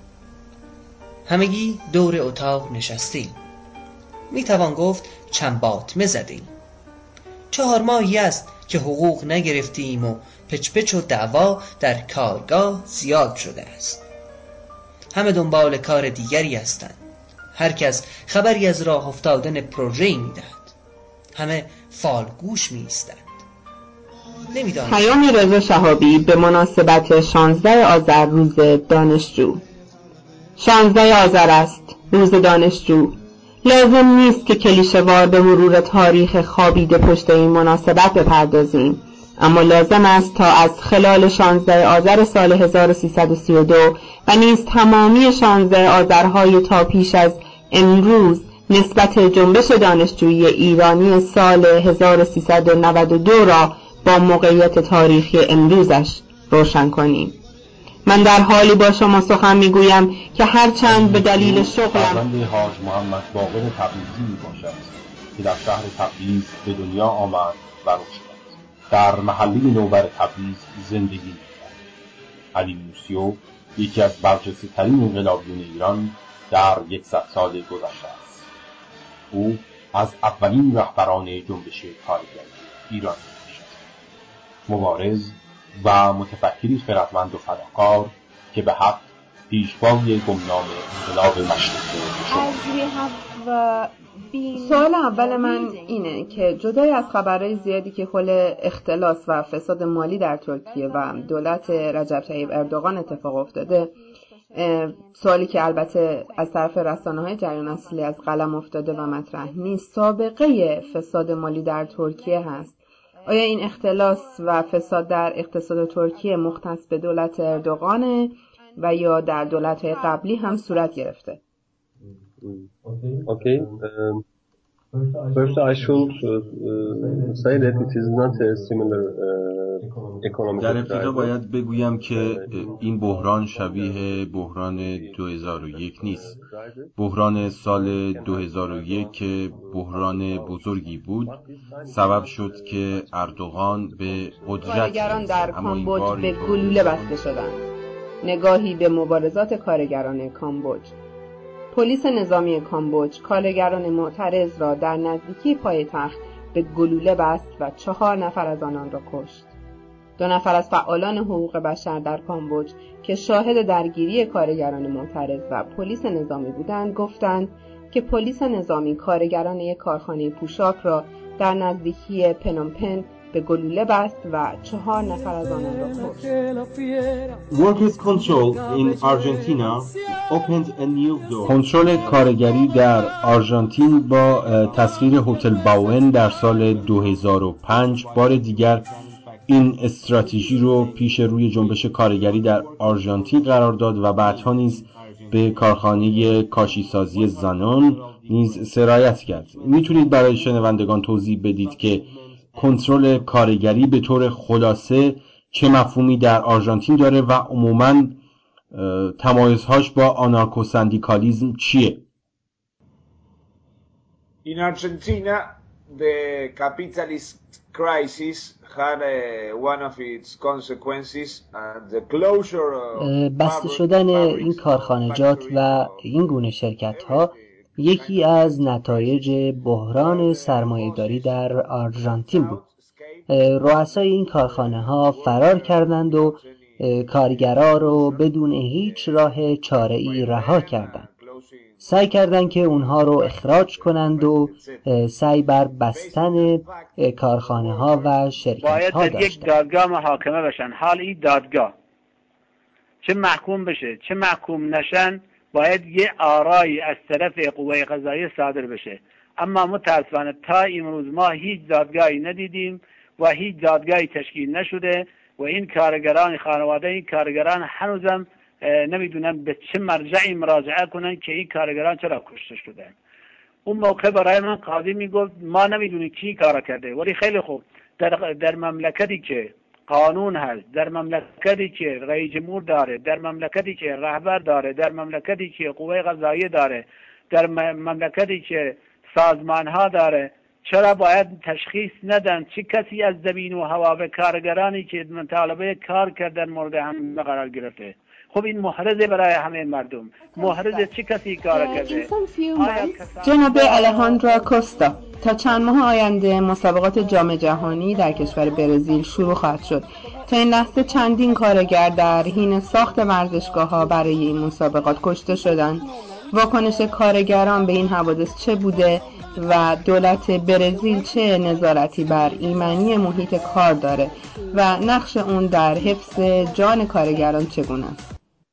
همگی دور اتاق نشستیم. می توان گفت چند باطمه زدیم. چهار ماهی است که حقوق نگرفتیم و پچ پچ و دعوا در کارگاه زیاد شده است. همه دنبال کار دیگری هستند. هر کس خبری از راه افتادن پروژه‌ای می‌دهد. همه فالگوش می‌ایستند. نمی‌دانم. پیام رضا شهابی به مناسبت شانزده آذر روز دانشجو. شانزده آذر است، روز دانشجو. لازم نیست که کلیشه‌وار به مرور تاریخ خوابیده پشت این مناسبت بپردازیم، اما لازم است تا از خلال شانزده آذر سال هزار و سیصد و سی و دو و نیز تمامی شانزده آذرهای تا پیش از امروز نسبت جنبش دانشجویی ایرانی سال هزار و سیصد و نود و دو را با موقعیت تاریخی امروزش روشن کنیم. من در حالی با شما سخن میگویم که هرچند به دلیل شغلم فرزند حاج محمد باقر تبریزی می باشد که در شهر تبریز به دنیا آمد و رشد کرد. در محله نوبر تبریز زندگی می‌کرد. علی موسیو یکی از برجسته‌ترین انقلابیون ایران در یکصد سال گذشته است. او از اولین رهبران جنبش کارگری ایران می‌باشد. مبارز و متفکری خردمند و فداکار که به حق پیشوای گمنام انقلاب مشروطه شد. سوال اول من اینه که جدای از خبرهای زیادی که حول اختلاس و فساد مالی در ترکیه و دولت رجب طیب اردوغان اتفاق افتاده، سوالی که البته از طرف رسانه‌های جریان اصلی از قلم افتاده و مطرح نیست، سابقه فساد مالی در ترکیه هست. آیا این اختلاس و فساد در اقتصاد ترکیه مختص به دولت اردوغانه و یا در دولت‌های قبلی هم صورت گرفته؟ Okay. Um, first, I should uh, say that it is not a similar uh, economic. در ابتدا باید بگویم که این بحران شبیه بحران دو هزار و یک نیست. بحران سال دو هزار و یک که بحران بزرگی بود سبب شد که اردوغان به قدرت کارگران در کامبوج به گلوله بسته شدند. نگاهی به مبارزات کارگران کامبوج. پلیس نظامی کامبوج کارگران معترض را در نزدیکی پایتخت به گلوله بست و چهار نفر از آنان را کشت. دو نفر از فعالان حقوق بشر در کامبوج که شاهد درگیری کارگران معترض و پلیس نظامی بودند گفتند که پلیس نظامی کارگران یک کارخانه پوشاک را در نزدیکی پنومپن به گلوله بست و چهار نفر از آنان را کشت. Workers' Control in Argentina opened a new door. کنترل کارگری در آرژانتین با تسخیر هتل باون در سال دو هزار و پنج بار دیگر این استراتژی رو پیش روی جنبش کارگری در آرژانتین قرار داد و بعدها نیز به کارخانه کاشیسازی زانون نیز سرایت کرد. میتونید برای شنوندگان توضیح بدید که کنترل کارگری به طور خلاصه چه مفهومی در آرژانتین داره و عموماً تمایزهاش با آنارکوسندیکالیسم چیه؟ In Argentina, the capitalist crisis had uh, one of its consequences and the closure of بسته شدن این کارخانجات و این گونه شرکت‌ها یکی از نتایج بحران سرمایه‌داری در آرژانتین بود. رؤسای این کارخانه‌ها فرار کردند و کارگرها رو بدون هیچ راه چاره‌ای رها کردند. سعی کردند که اونها رو اخراج کنند و سعی بر بستن کارخانه‌ها و شرکت‌ها داشتند. باید یک دادگاه محاکمه بشن. حال این دادگاه چه محکوم بشه چه محکوم نشن باید یه آرایی از طرف قوه قضاییه صادر بشه، اما متاسفانه تا امروز ما هیچ دادگاهی ندیدیم و هیچ دادگاهی تشکیل نشده و این کارگران خانواده این کارگران هنوزم نمیدونن به چه مرجعی مراجعه کنن که این کارگران چرا کشته شدن. اون موقع برای من قاضی میگفت ما نمیدونیم کی کار کرده، ولی خیلی خوب در, در مملکتی که قانون هست، در مملکتی که رئیس جمهور داره، در مملکتی که رهبر داره، در مملکتی که قوه قضاییه داره، در مملکتی که سازمان ها داره، چرا باید تشخیص ندن چه کسی از زمین و هوا به کارگرانی که مطالبه کار کردن مورد حمله قرار گرفته؟ خب این محرزه برای همه مردم. محرزه چه کسی کار کرده؟ جناب الهاندرا کوستا، تا چند ماه آینده مسابقات جام جهانی در کشور برزیل شروع خواهد شد. تا این لحظه چندین کارگر در حین ساخت ورزشگاه‌ها برای این مسابقات کشته شدند. واکنش کارگران به این حوادث چه بوده و دولت برزیل چه نظارتی بر ایمنی محیط کار داره و نقش اون در حفظ جان کارگران چگونه است؟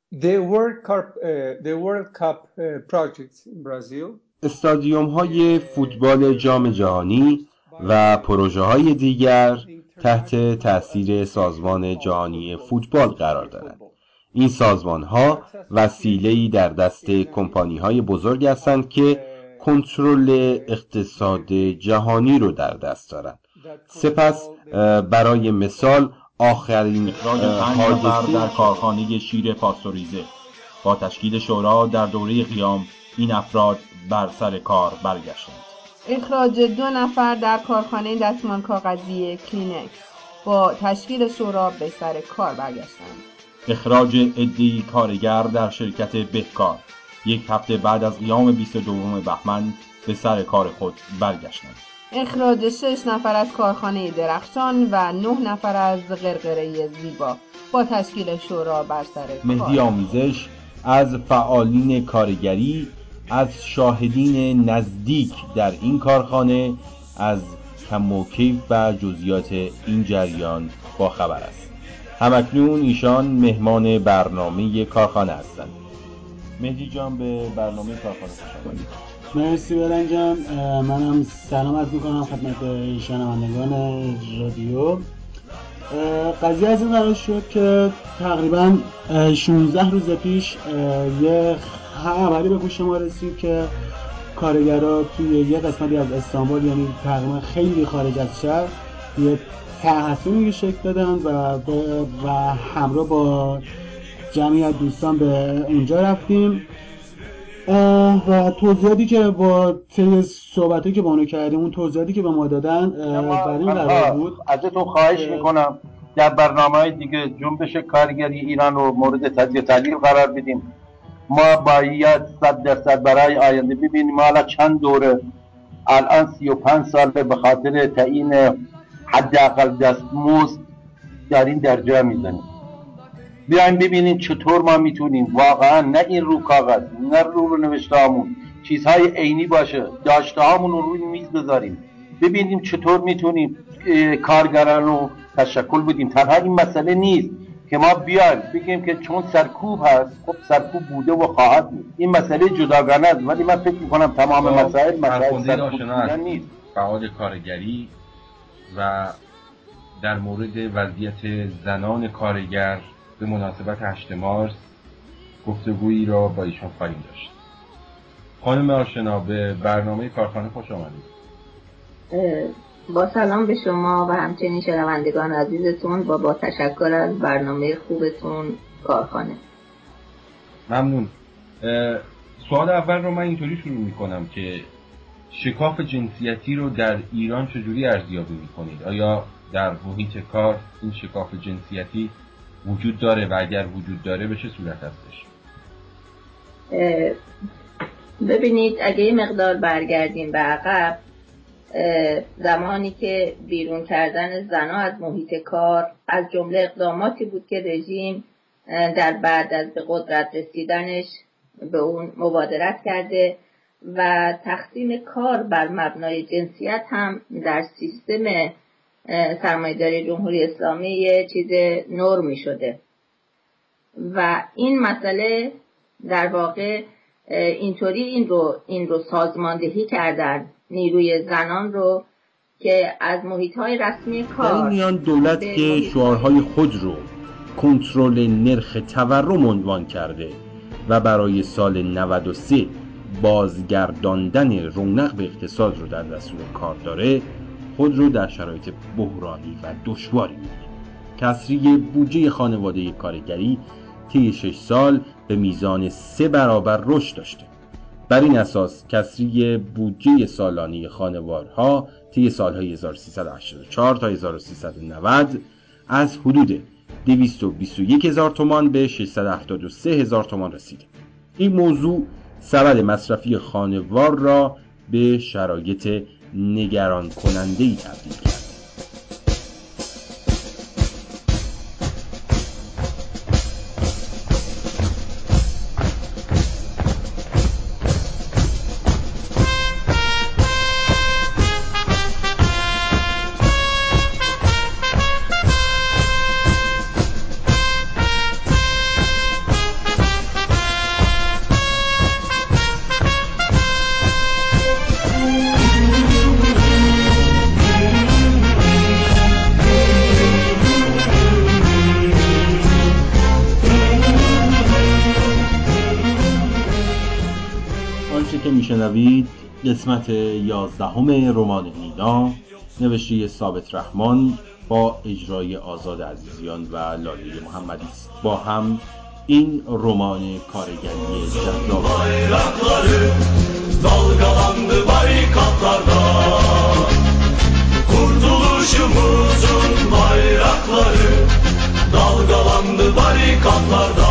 The World Cup, uh, the World Cup uh, project in Brazil. استادیوم های فوتبال جام جهانی و پروژه های دیگر تحت تأثیر سازمان جهانی فوتبال قرار دارند. این سازمان ها وسیله‌ای در دست کمپانی های بزرگ هستند که کنترل اقتصاد جهانی رو در دست دارند. سپس برای مثال آخرین حادثه در کارخانه شیر پاستوریزه با تشکیل شورا در دوره قیام این افراد بر سر کار برگشتند. اخراج دو نفر در کارخانه دستمال کاغذی کلینکس با تشکیل شورا به سر کار برگشتند. اخراج عده‌ای کارگر در شرکت بهکار یک هفته بعد از قیام بیست و دوم بهمن به سر کار خود برگشتند. اخراج شش نفر از کارخانه درخشان و نه نفر از غرغره زیبا با تشکیل شورا بر سر کار. مهدی آمیزش از فعالین کارگری از شاهدین نزدیک در این کارخانه از کم و کیف و جزئیات این جریان با خبر است. همکنون ایشان مهمان برنامه کارخانه هستند. مهدی جان به برنامه کارخانه خوش آمدید. مرسی برنج جان. منم سلام عرض میکنم خدمت شنوندگان رادیو. قضیه از این قرار شد که تقریبا شانزده روز پیش یه خبری به گوش ما رسید که کارگرها توی یه قسمتی از استانبول، یعنی تقریبا خیلی خارج از شهر، یه تحصیلی شکل دادن و و همراه با جمعی از دوستان به اونجا رفتیم و توضیحاتی که با طی صحبتی که با اونو کردیم، اون توضیحاتی که به ما دادن بر این قرار بود. ازتون خواهش میکنم در برنامه‌های دیگه جنبش کارگری ایران رو مورد تجزیه و تحلیل قرار بدیم. ما باید صد درصد برای آینده ببینیم ما حالا چند دوره الان سی و پنج سال به خاطر تعیین حداقل دستمزد داریم در جا میزنیم. بیایم ببینیم چطور ما میتونیم واقعا نه این رو کاغذ نه رو رو نوشته‌هامون چیزهای عینی باشه، داشته‌هامون رو روی میز بذاریم، ببینیم چطور میتونیم کارگران رو تشکل بدیم. تنها این مسئله نیست که ما بیایم بگیم که چون سرکوب هست، خب سرکوب بوده و خواهد بود، این مسئله جداگانه است. ولی من فکر میکنم تمام مسائل مسائل سرکوب بودن نیست. فعال کارگری و در مورد وضعیت زنان کارگر به مناسبت هشت مارس گفتگویی را با ایشان خواهیم داشت. خانم آشنا به برنامه کارخانه خوش آمدید. با سلام به شما و همچنین شنوندگان عزیزتون و با تشکر از برنامه خوبتون کارخانه. ممنون. سوال اول رو من اینطوری شروع میکنم که شکاف جنسیتی رو در ایران چجوری ارزیابی میکنید؟ آیا در محیط کار این شکاف جنسیتی وجود داره و اگر وجود داره به چه صورت هستش؟ ببینید اگه یه مقدار برگردیم به عقب، زمانی که بیرون کردن زنها از محیط کار از جمله اقداماتی بود که رژیم در بعد از به قدرت رسیدنش به اون مبادرت کرده و تقسیم کار بر مبنای جنسیت هم در سیستم سرمایه‌داری جمهوری اسلامی یه چیز نرمی شده و این مسئله در واقع اینطوری این رو این رو سازماندهی کردن نیروی زنان رو که از محیط‌های رسمی کار در میان دولت که شعارهای خود رو کنترل نرخ تورم عنوان کرده و برای سال نود و سه بازگرداندن رونق به اقتصاد رو در دستور کار داره، خود رو در شرایط بحرانی و دشواری می‌بینه. کسری بودجه خانواده کارگری طی شش سال به میزان سه برابر رشد داشته. بر این اساس کسری بودجه سالانه خانوارها طی سالهای هزار و سیصد و هشتاد و چهار تا هزار و سیصد و نود از حدود دویست و بیست و یک هزار تومان به ششصد و هفتاد و سه هزار تومان رسیده. این موضوع سبد مصرفی خانوار را به شرایط نگران کننده‌ای تبدیل کرد. میشنوید قسمت یازدهم رمان نینا نوشته ثابت رحمان با اجرای آزاد عزیزیان و لاله محمدی است. با هم این رمان کارگری جذاب bayrakları dalgalandı barikatlarda kurtuluşumuzun bayrakları dalgalandı barikatlarda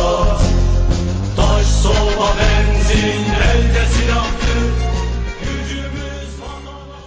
taş soba benzin elde silahtı gücümüz vatana.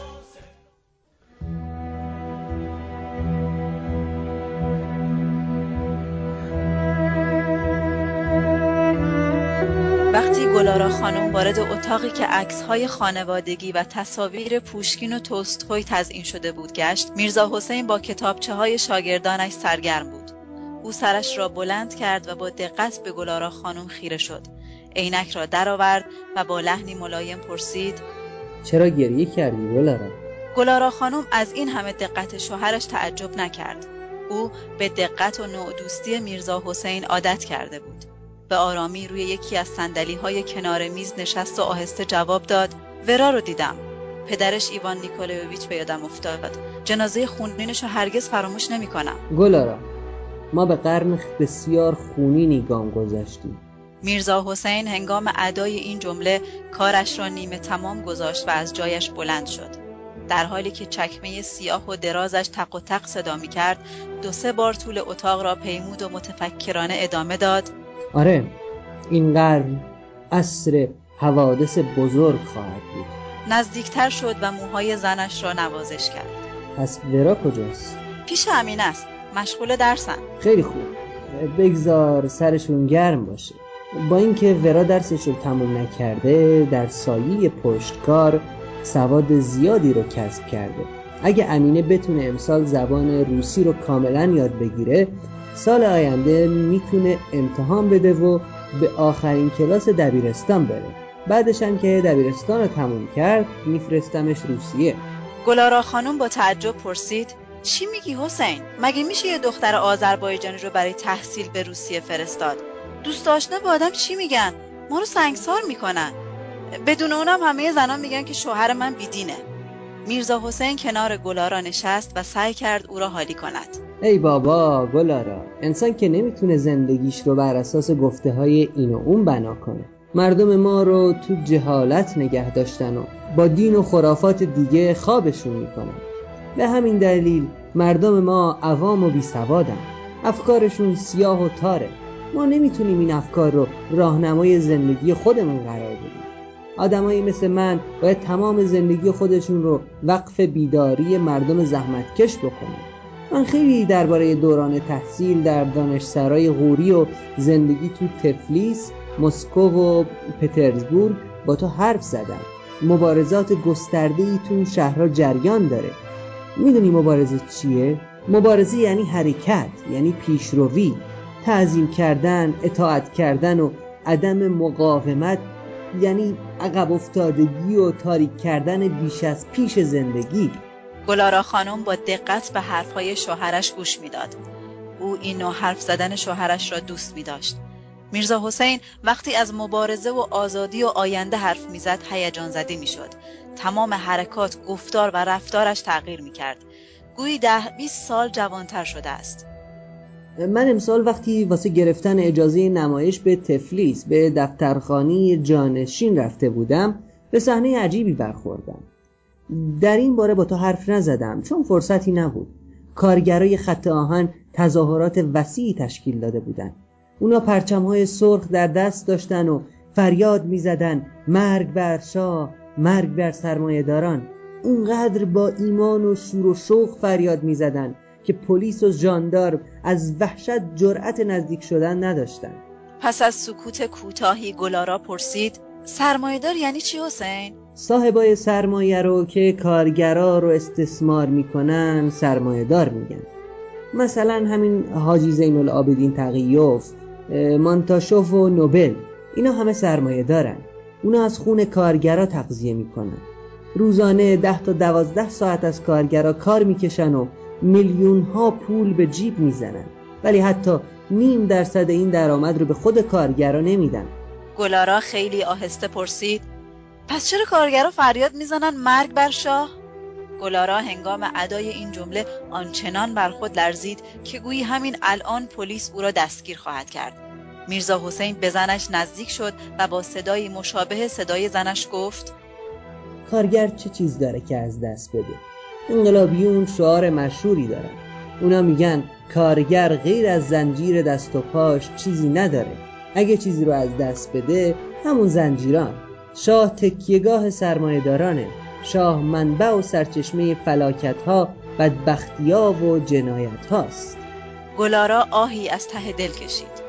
وقتی گلارا خانم وارد اتاقی که عکس‌های خانوادگی و تصاویر پوشکین و تولستوی تزیین شده بود گشت، میرزا حسین با کتابچه‌های شاگردانش سرگرم بود. او سرش را بلند کرد و با دقت به گلارا خانم خیره شد. عینک را درآورد و با لحنی ملایم پرسید: چرا گریه کردی گلارا؟ گلارا خانم از این همه دقت شوهرش تعجب نکرد. او به دقت و نوع دوستی میرزا حسین عادت کرده بود. به آرامی روی یکی از صندلی‌های کنار میز نشست و آهسته جواب داد: ورا رو دیدم. پدرش ایوان نیکولایوویچ به یادم افتاد. جنازه خونینش رو هرگز فراموش نمی‌کنم. گلارا، ما به قرن بسیار خونینی گام گذاشتیم. میرزا حسین هنگام ادای این جمله کارش را نیمه تمام گذاشت و از جایش بلند شد. در حالی که چکمه سیاه و درازش تق و تق صدا می‌کرد، دو سه بار طول اتاق را پیمود و متفکرانه ادامه داد: آره، این قرن عصر حوادث بزرگ خواهد بود. نزدیکتر شد و موهای زنش را نوازش کرد. پس ورا کجاست؟ پیش امین است. مشغول درسن. خیلی خوب. بگذار سرشون گرم باشه. با اینکه ورا درسش رو تموم نکرده، در سایه پشتکار سواد زیادی رو کسب کرده. اگه امینه بتونه امسال زبان روسی رو کاملا یاد بگیره، سال آینده میتونه امتحان بده و به آخرین کلاس دبیرستان بره. بعدش هم که دبیرستان رو تموم کرد میفرستمش روسیه. گلارا خانم با تعجب پرسید: چی میگی حسین؟ مگه میشه یه دختر آذربایجانی رو برای تحصیل به روسیه فرستاد؟ دوست آشنا با آدم چی میگن؟ ما رو سنگسار میکنن. بدون اونم همه زنان میگن که شوهر من بیدینه. میرزا حسین کنار گلارا نشست و سعی کرد او را حالی کند. ای بابا گلارا، انسان که نمیتونه زندگیش رو بر اساس گفته های این و اون بنا کنه. مردم ما رو تو جهالت نگه داشتن و با دین و خرافات دیگه خوابشون میکنن. به همین دلیل مردم ما عوام و بی سوادن. افکارشون سیاه و تاره. ما نمیتونیم این افکار رو راهنمای زندگی خودمون قرار بدیم. آدمایی مثل من باید تمام زندگی خودشون رو وقف بیداری مردم زحمتکش بکنن. من خیلی درباره دوران تحصیل در دانشسرای غوری و زندگی تو تفلیس، مسکو و پترزبورگ با تو حرف زدم. مبارزات گسترده‌ای تو شهرها جریان داره. میدونی مبارزه چیه؟ مبارزه یعنی حرکت، یعنی پیشروی، تعظیم کردن، اطاعت کردن و عدم مقاومت، یعنی عقب افتادگی و تاریک کردن بیش از پیش زندگی. گلارا خانم با دقت به حرفهای شوهرش گوش میداد. او این نوع حرف زدن شوهرش را دوست می داشت. میرزا حسین وقتی از مبارزه و آزادی و آینده حرف میزد هیجان زده میشد. تمام حرکات، گفتار و رفتارش تغییر میکرد. گویی ده بیست سال جوانتر شده است. من امسال وقتی واسه گرفتن اجازه نمایش به تفلیس به دفترخانه جانشین رفته بودم به صحنه عجیبی برخوردم. در این باره با تو حرف نزدم چون فرصتی نبود. کارگرای خط آهن تظاهرات وسیعی تشکیل داده بودن. اونا پرچم‌های سرخ در دست داشتن و فریاد می‌زدن مرگ بر شاه، مرگ بر سرمایه‌داران. اونقدر با ایمان و شور و شوق فریاد می‌زدن که پلیس و ژاندارم از وحشت جرأت نزدیک شدن نداشتن. پس از سکوت کوتاهی گلارا پرسید: سرمایه‌دار یعنی چی حسین؟ صاحبای سرمایه رو که کارگرا رو استثمار میکنن سرمایه‌دار میگن. مثلا همین حاجی زین العابدین تقیوف، مانتاشوف و نوبل، اینا همه سرمایه دارن. اونا از خون کارگرا تغذیه میکنن. روزانه ده تا دوازده ساعت از کارگرا کار میکشن و میلیون ها پول به جیب میزنن، ولی حتی نیم درصد این درآمد رو به خود کارگرا نمیدن. گلارا خیلی آهسته پرسید: پس چرا کارگرها فریاد میزنن مرگ بر شاه؟ گلارا هنگام ادای این جمله آنچنان بر خود لرزید که گویی همین الان پلیس او را دستگیر خواهد کرد. میرزا حسین به زنش نزدیک شد و با صدایی مشابه صدای زنش گفت: کارگر چه چیز داره که از دست بده؟ انقلابیون شعار مشهوری دارن. اونا میگن کارگر غیر از زنجیر دست و پاش چیزی نداره. اگه چیزی رو از دست بده همون زنجیران. شاه تکیهگاه سرمایه‌دارانه. شاه منبع و سرچشمه فلاکت‌ها، بدبختی‌ها و جنایت‌هاست. گلارا آهی از ته دل کشید.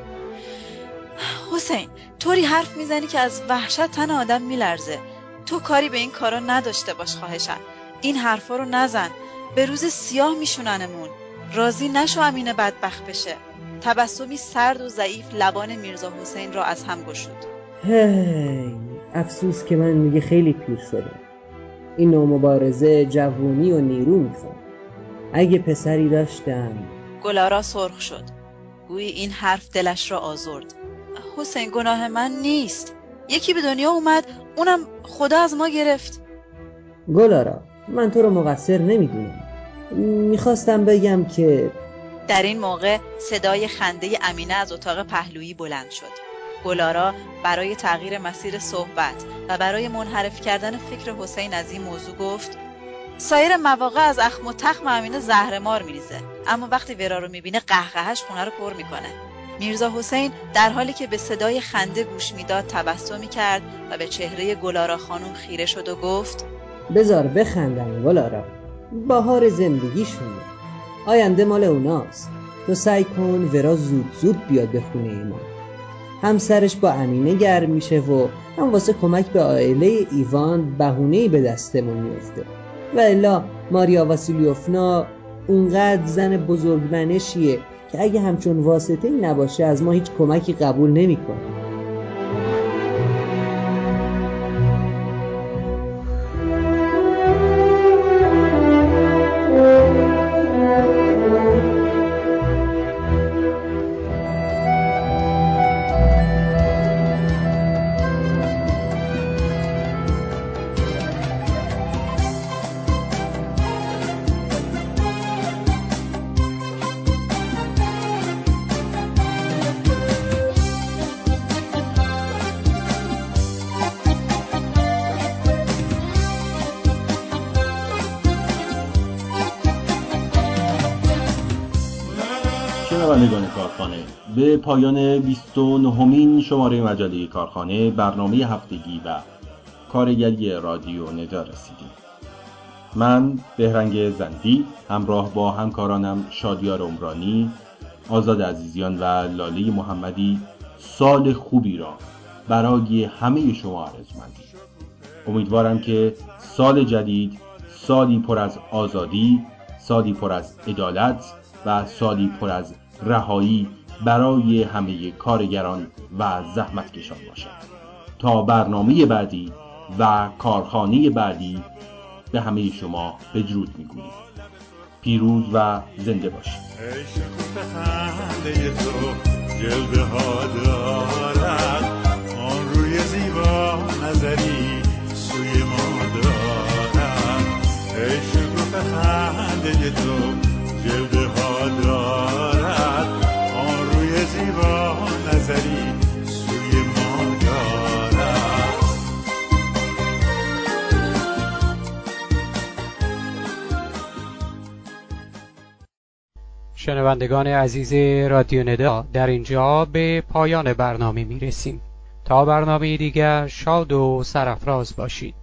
حسین، طوری حرف میزنی که از وحشت تن آدم میلرزه. تو کاری به این کارا نداشته باش خواهشم. این حرفا رو نزن. به روز سیاه میشوننمون. راضی نشو امین بدبخت بشه. تبسمی سرد و ضعیف لبان میرزا حسین را از هم گشود. هی، افسوس که من دیگه خیلی پیر شدم. این نوع مبارزه جوونی و نیرو میخواد. اگه پسری داشتم. گلارا سرخ شد. گویی این حرف دلش را آزرد. حسین، گناه من نیست. یکی به دنیا اومد، اونم خدا از ما گرفت. گلارا، من تو رو مقصر نمیدونم. میخواستم بگم که در این موقع صدای خنده امینه از اتاق پهلویی بلند شد. گلارا برای تغییر مسیر صحبت و برای منحرف کردن فکر حسین از این موضوع گفت: سایر مواقع از اخم و تخم امینه زهرمار میریزه، اما وقتی ورا رو میبینه قهقهش خونه رو پر میکنه. میرزا حسین در حالی که به صدای خنده گوش میداد تبسمی کرد و به چهره گلارا خانم خیره شد و گفت: بذار بخندم گلارا، بهار زندگیشونه، آینده مال اوناست. تو سعی کن ورا زود زود بیاد به خونه ما. همسرش با امینه گرم میشه و هم واسه کمک به عائله ایوان بهونه‌ای به دستمون میفته. و الا ماریا واسیلیوفنا اونقدر زن بزرگمنشیه که اگه همچون واسطه‌ای نباشه از ما هیچ کمکی قبول نمیکنه. شنوندگان کارخانه، به پایان بیست و نهمین شماره مجله کارخانه، برنامه هفتگی و کارگری رادیو ندا رسیدیم. من بهرنگ زندی همراه با همکارانم شادیار عمرانی، آزاد عزیزیان و لاله محمدی سال خوبی را برای همه شما آرزومندیم. امیدوارم که سال جدید سالی پر از آزادی، سالی پر از عدالت و سالی پر از رهایی برای همه کارگران و زحمتکشان باشد. تا برنامه بعدی و کارخانه بعدی به همه شما بدرود میگوییم. پیروز و زنده باشید. ای شکوفه خنده تو جلوه ها دارد، آن روی زیبا نظری سوی ما دارد. ای شکوفه خنده تو جلوه ها دارد، آن روی زیبا نظری سوی ما دارد. شنوندگان عزیز رادیو ندا، در اینجا به پایان برنامه می رسیم. تا برنامه دیگر شاد و سرافراز باشید.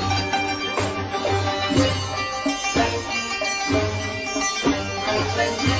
Thank you.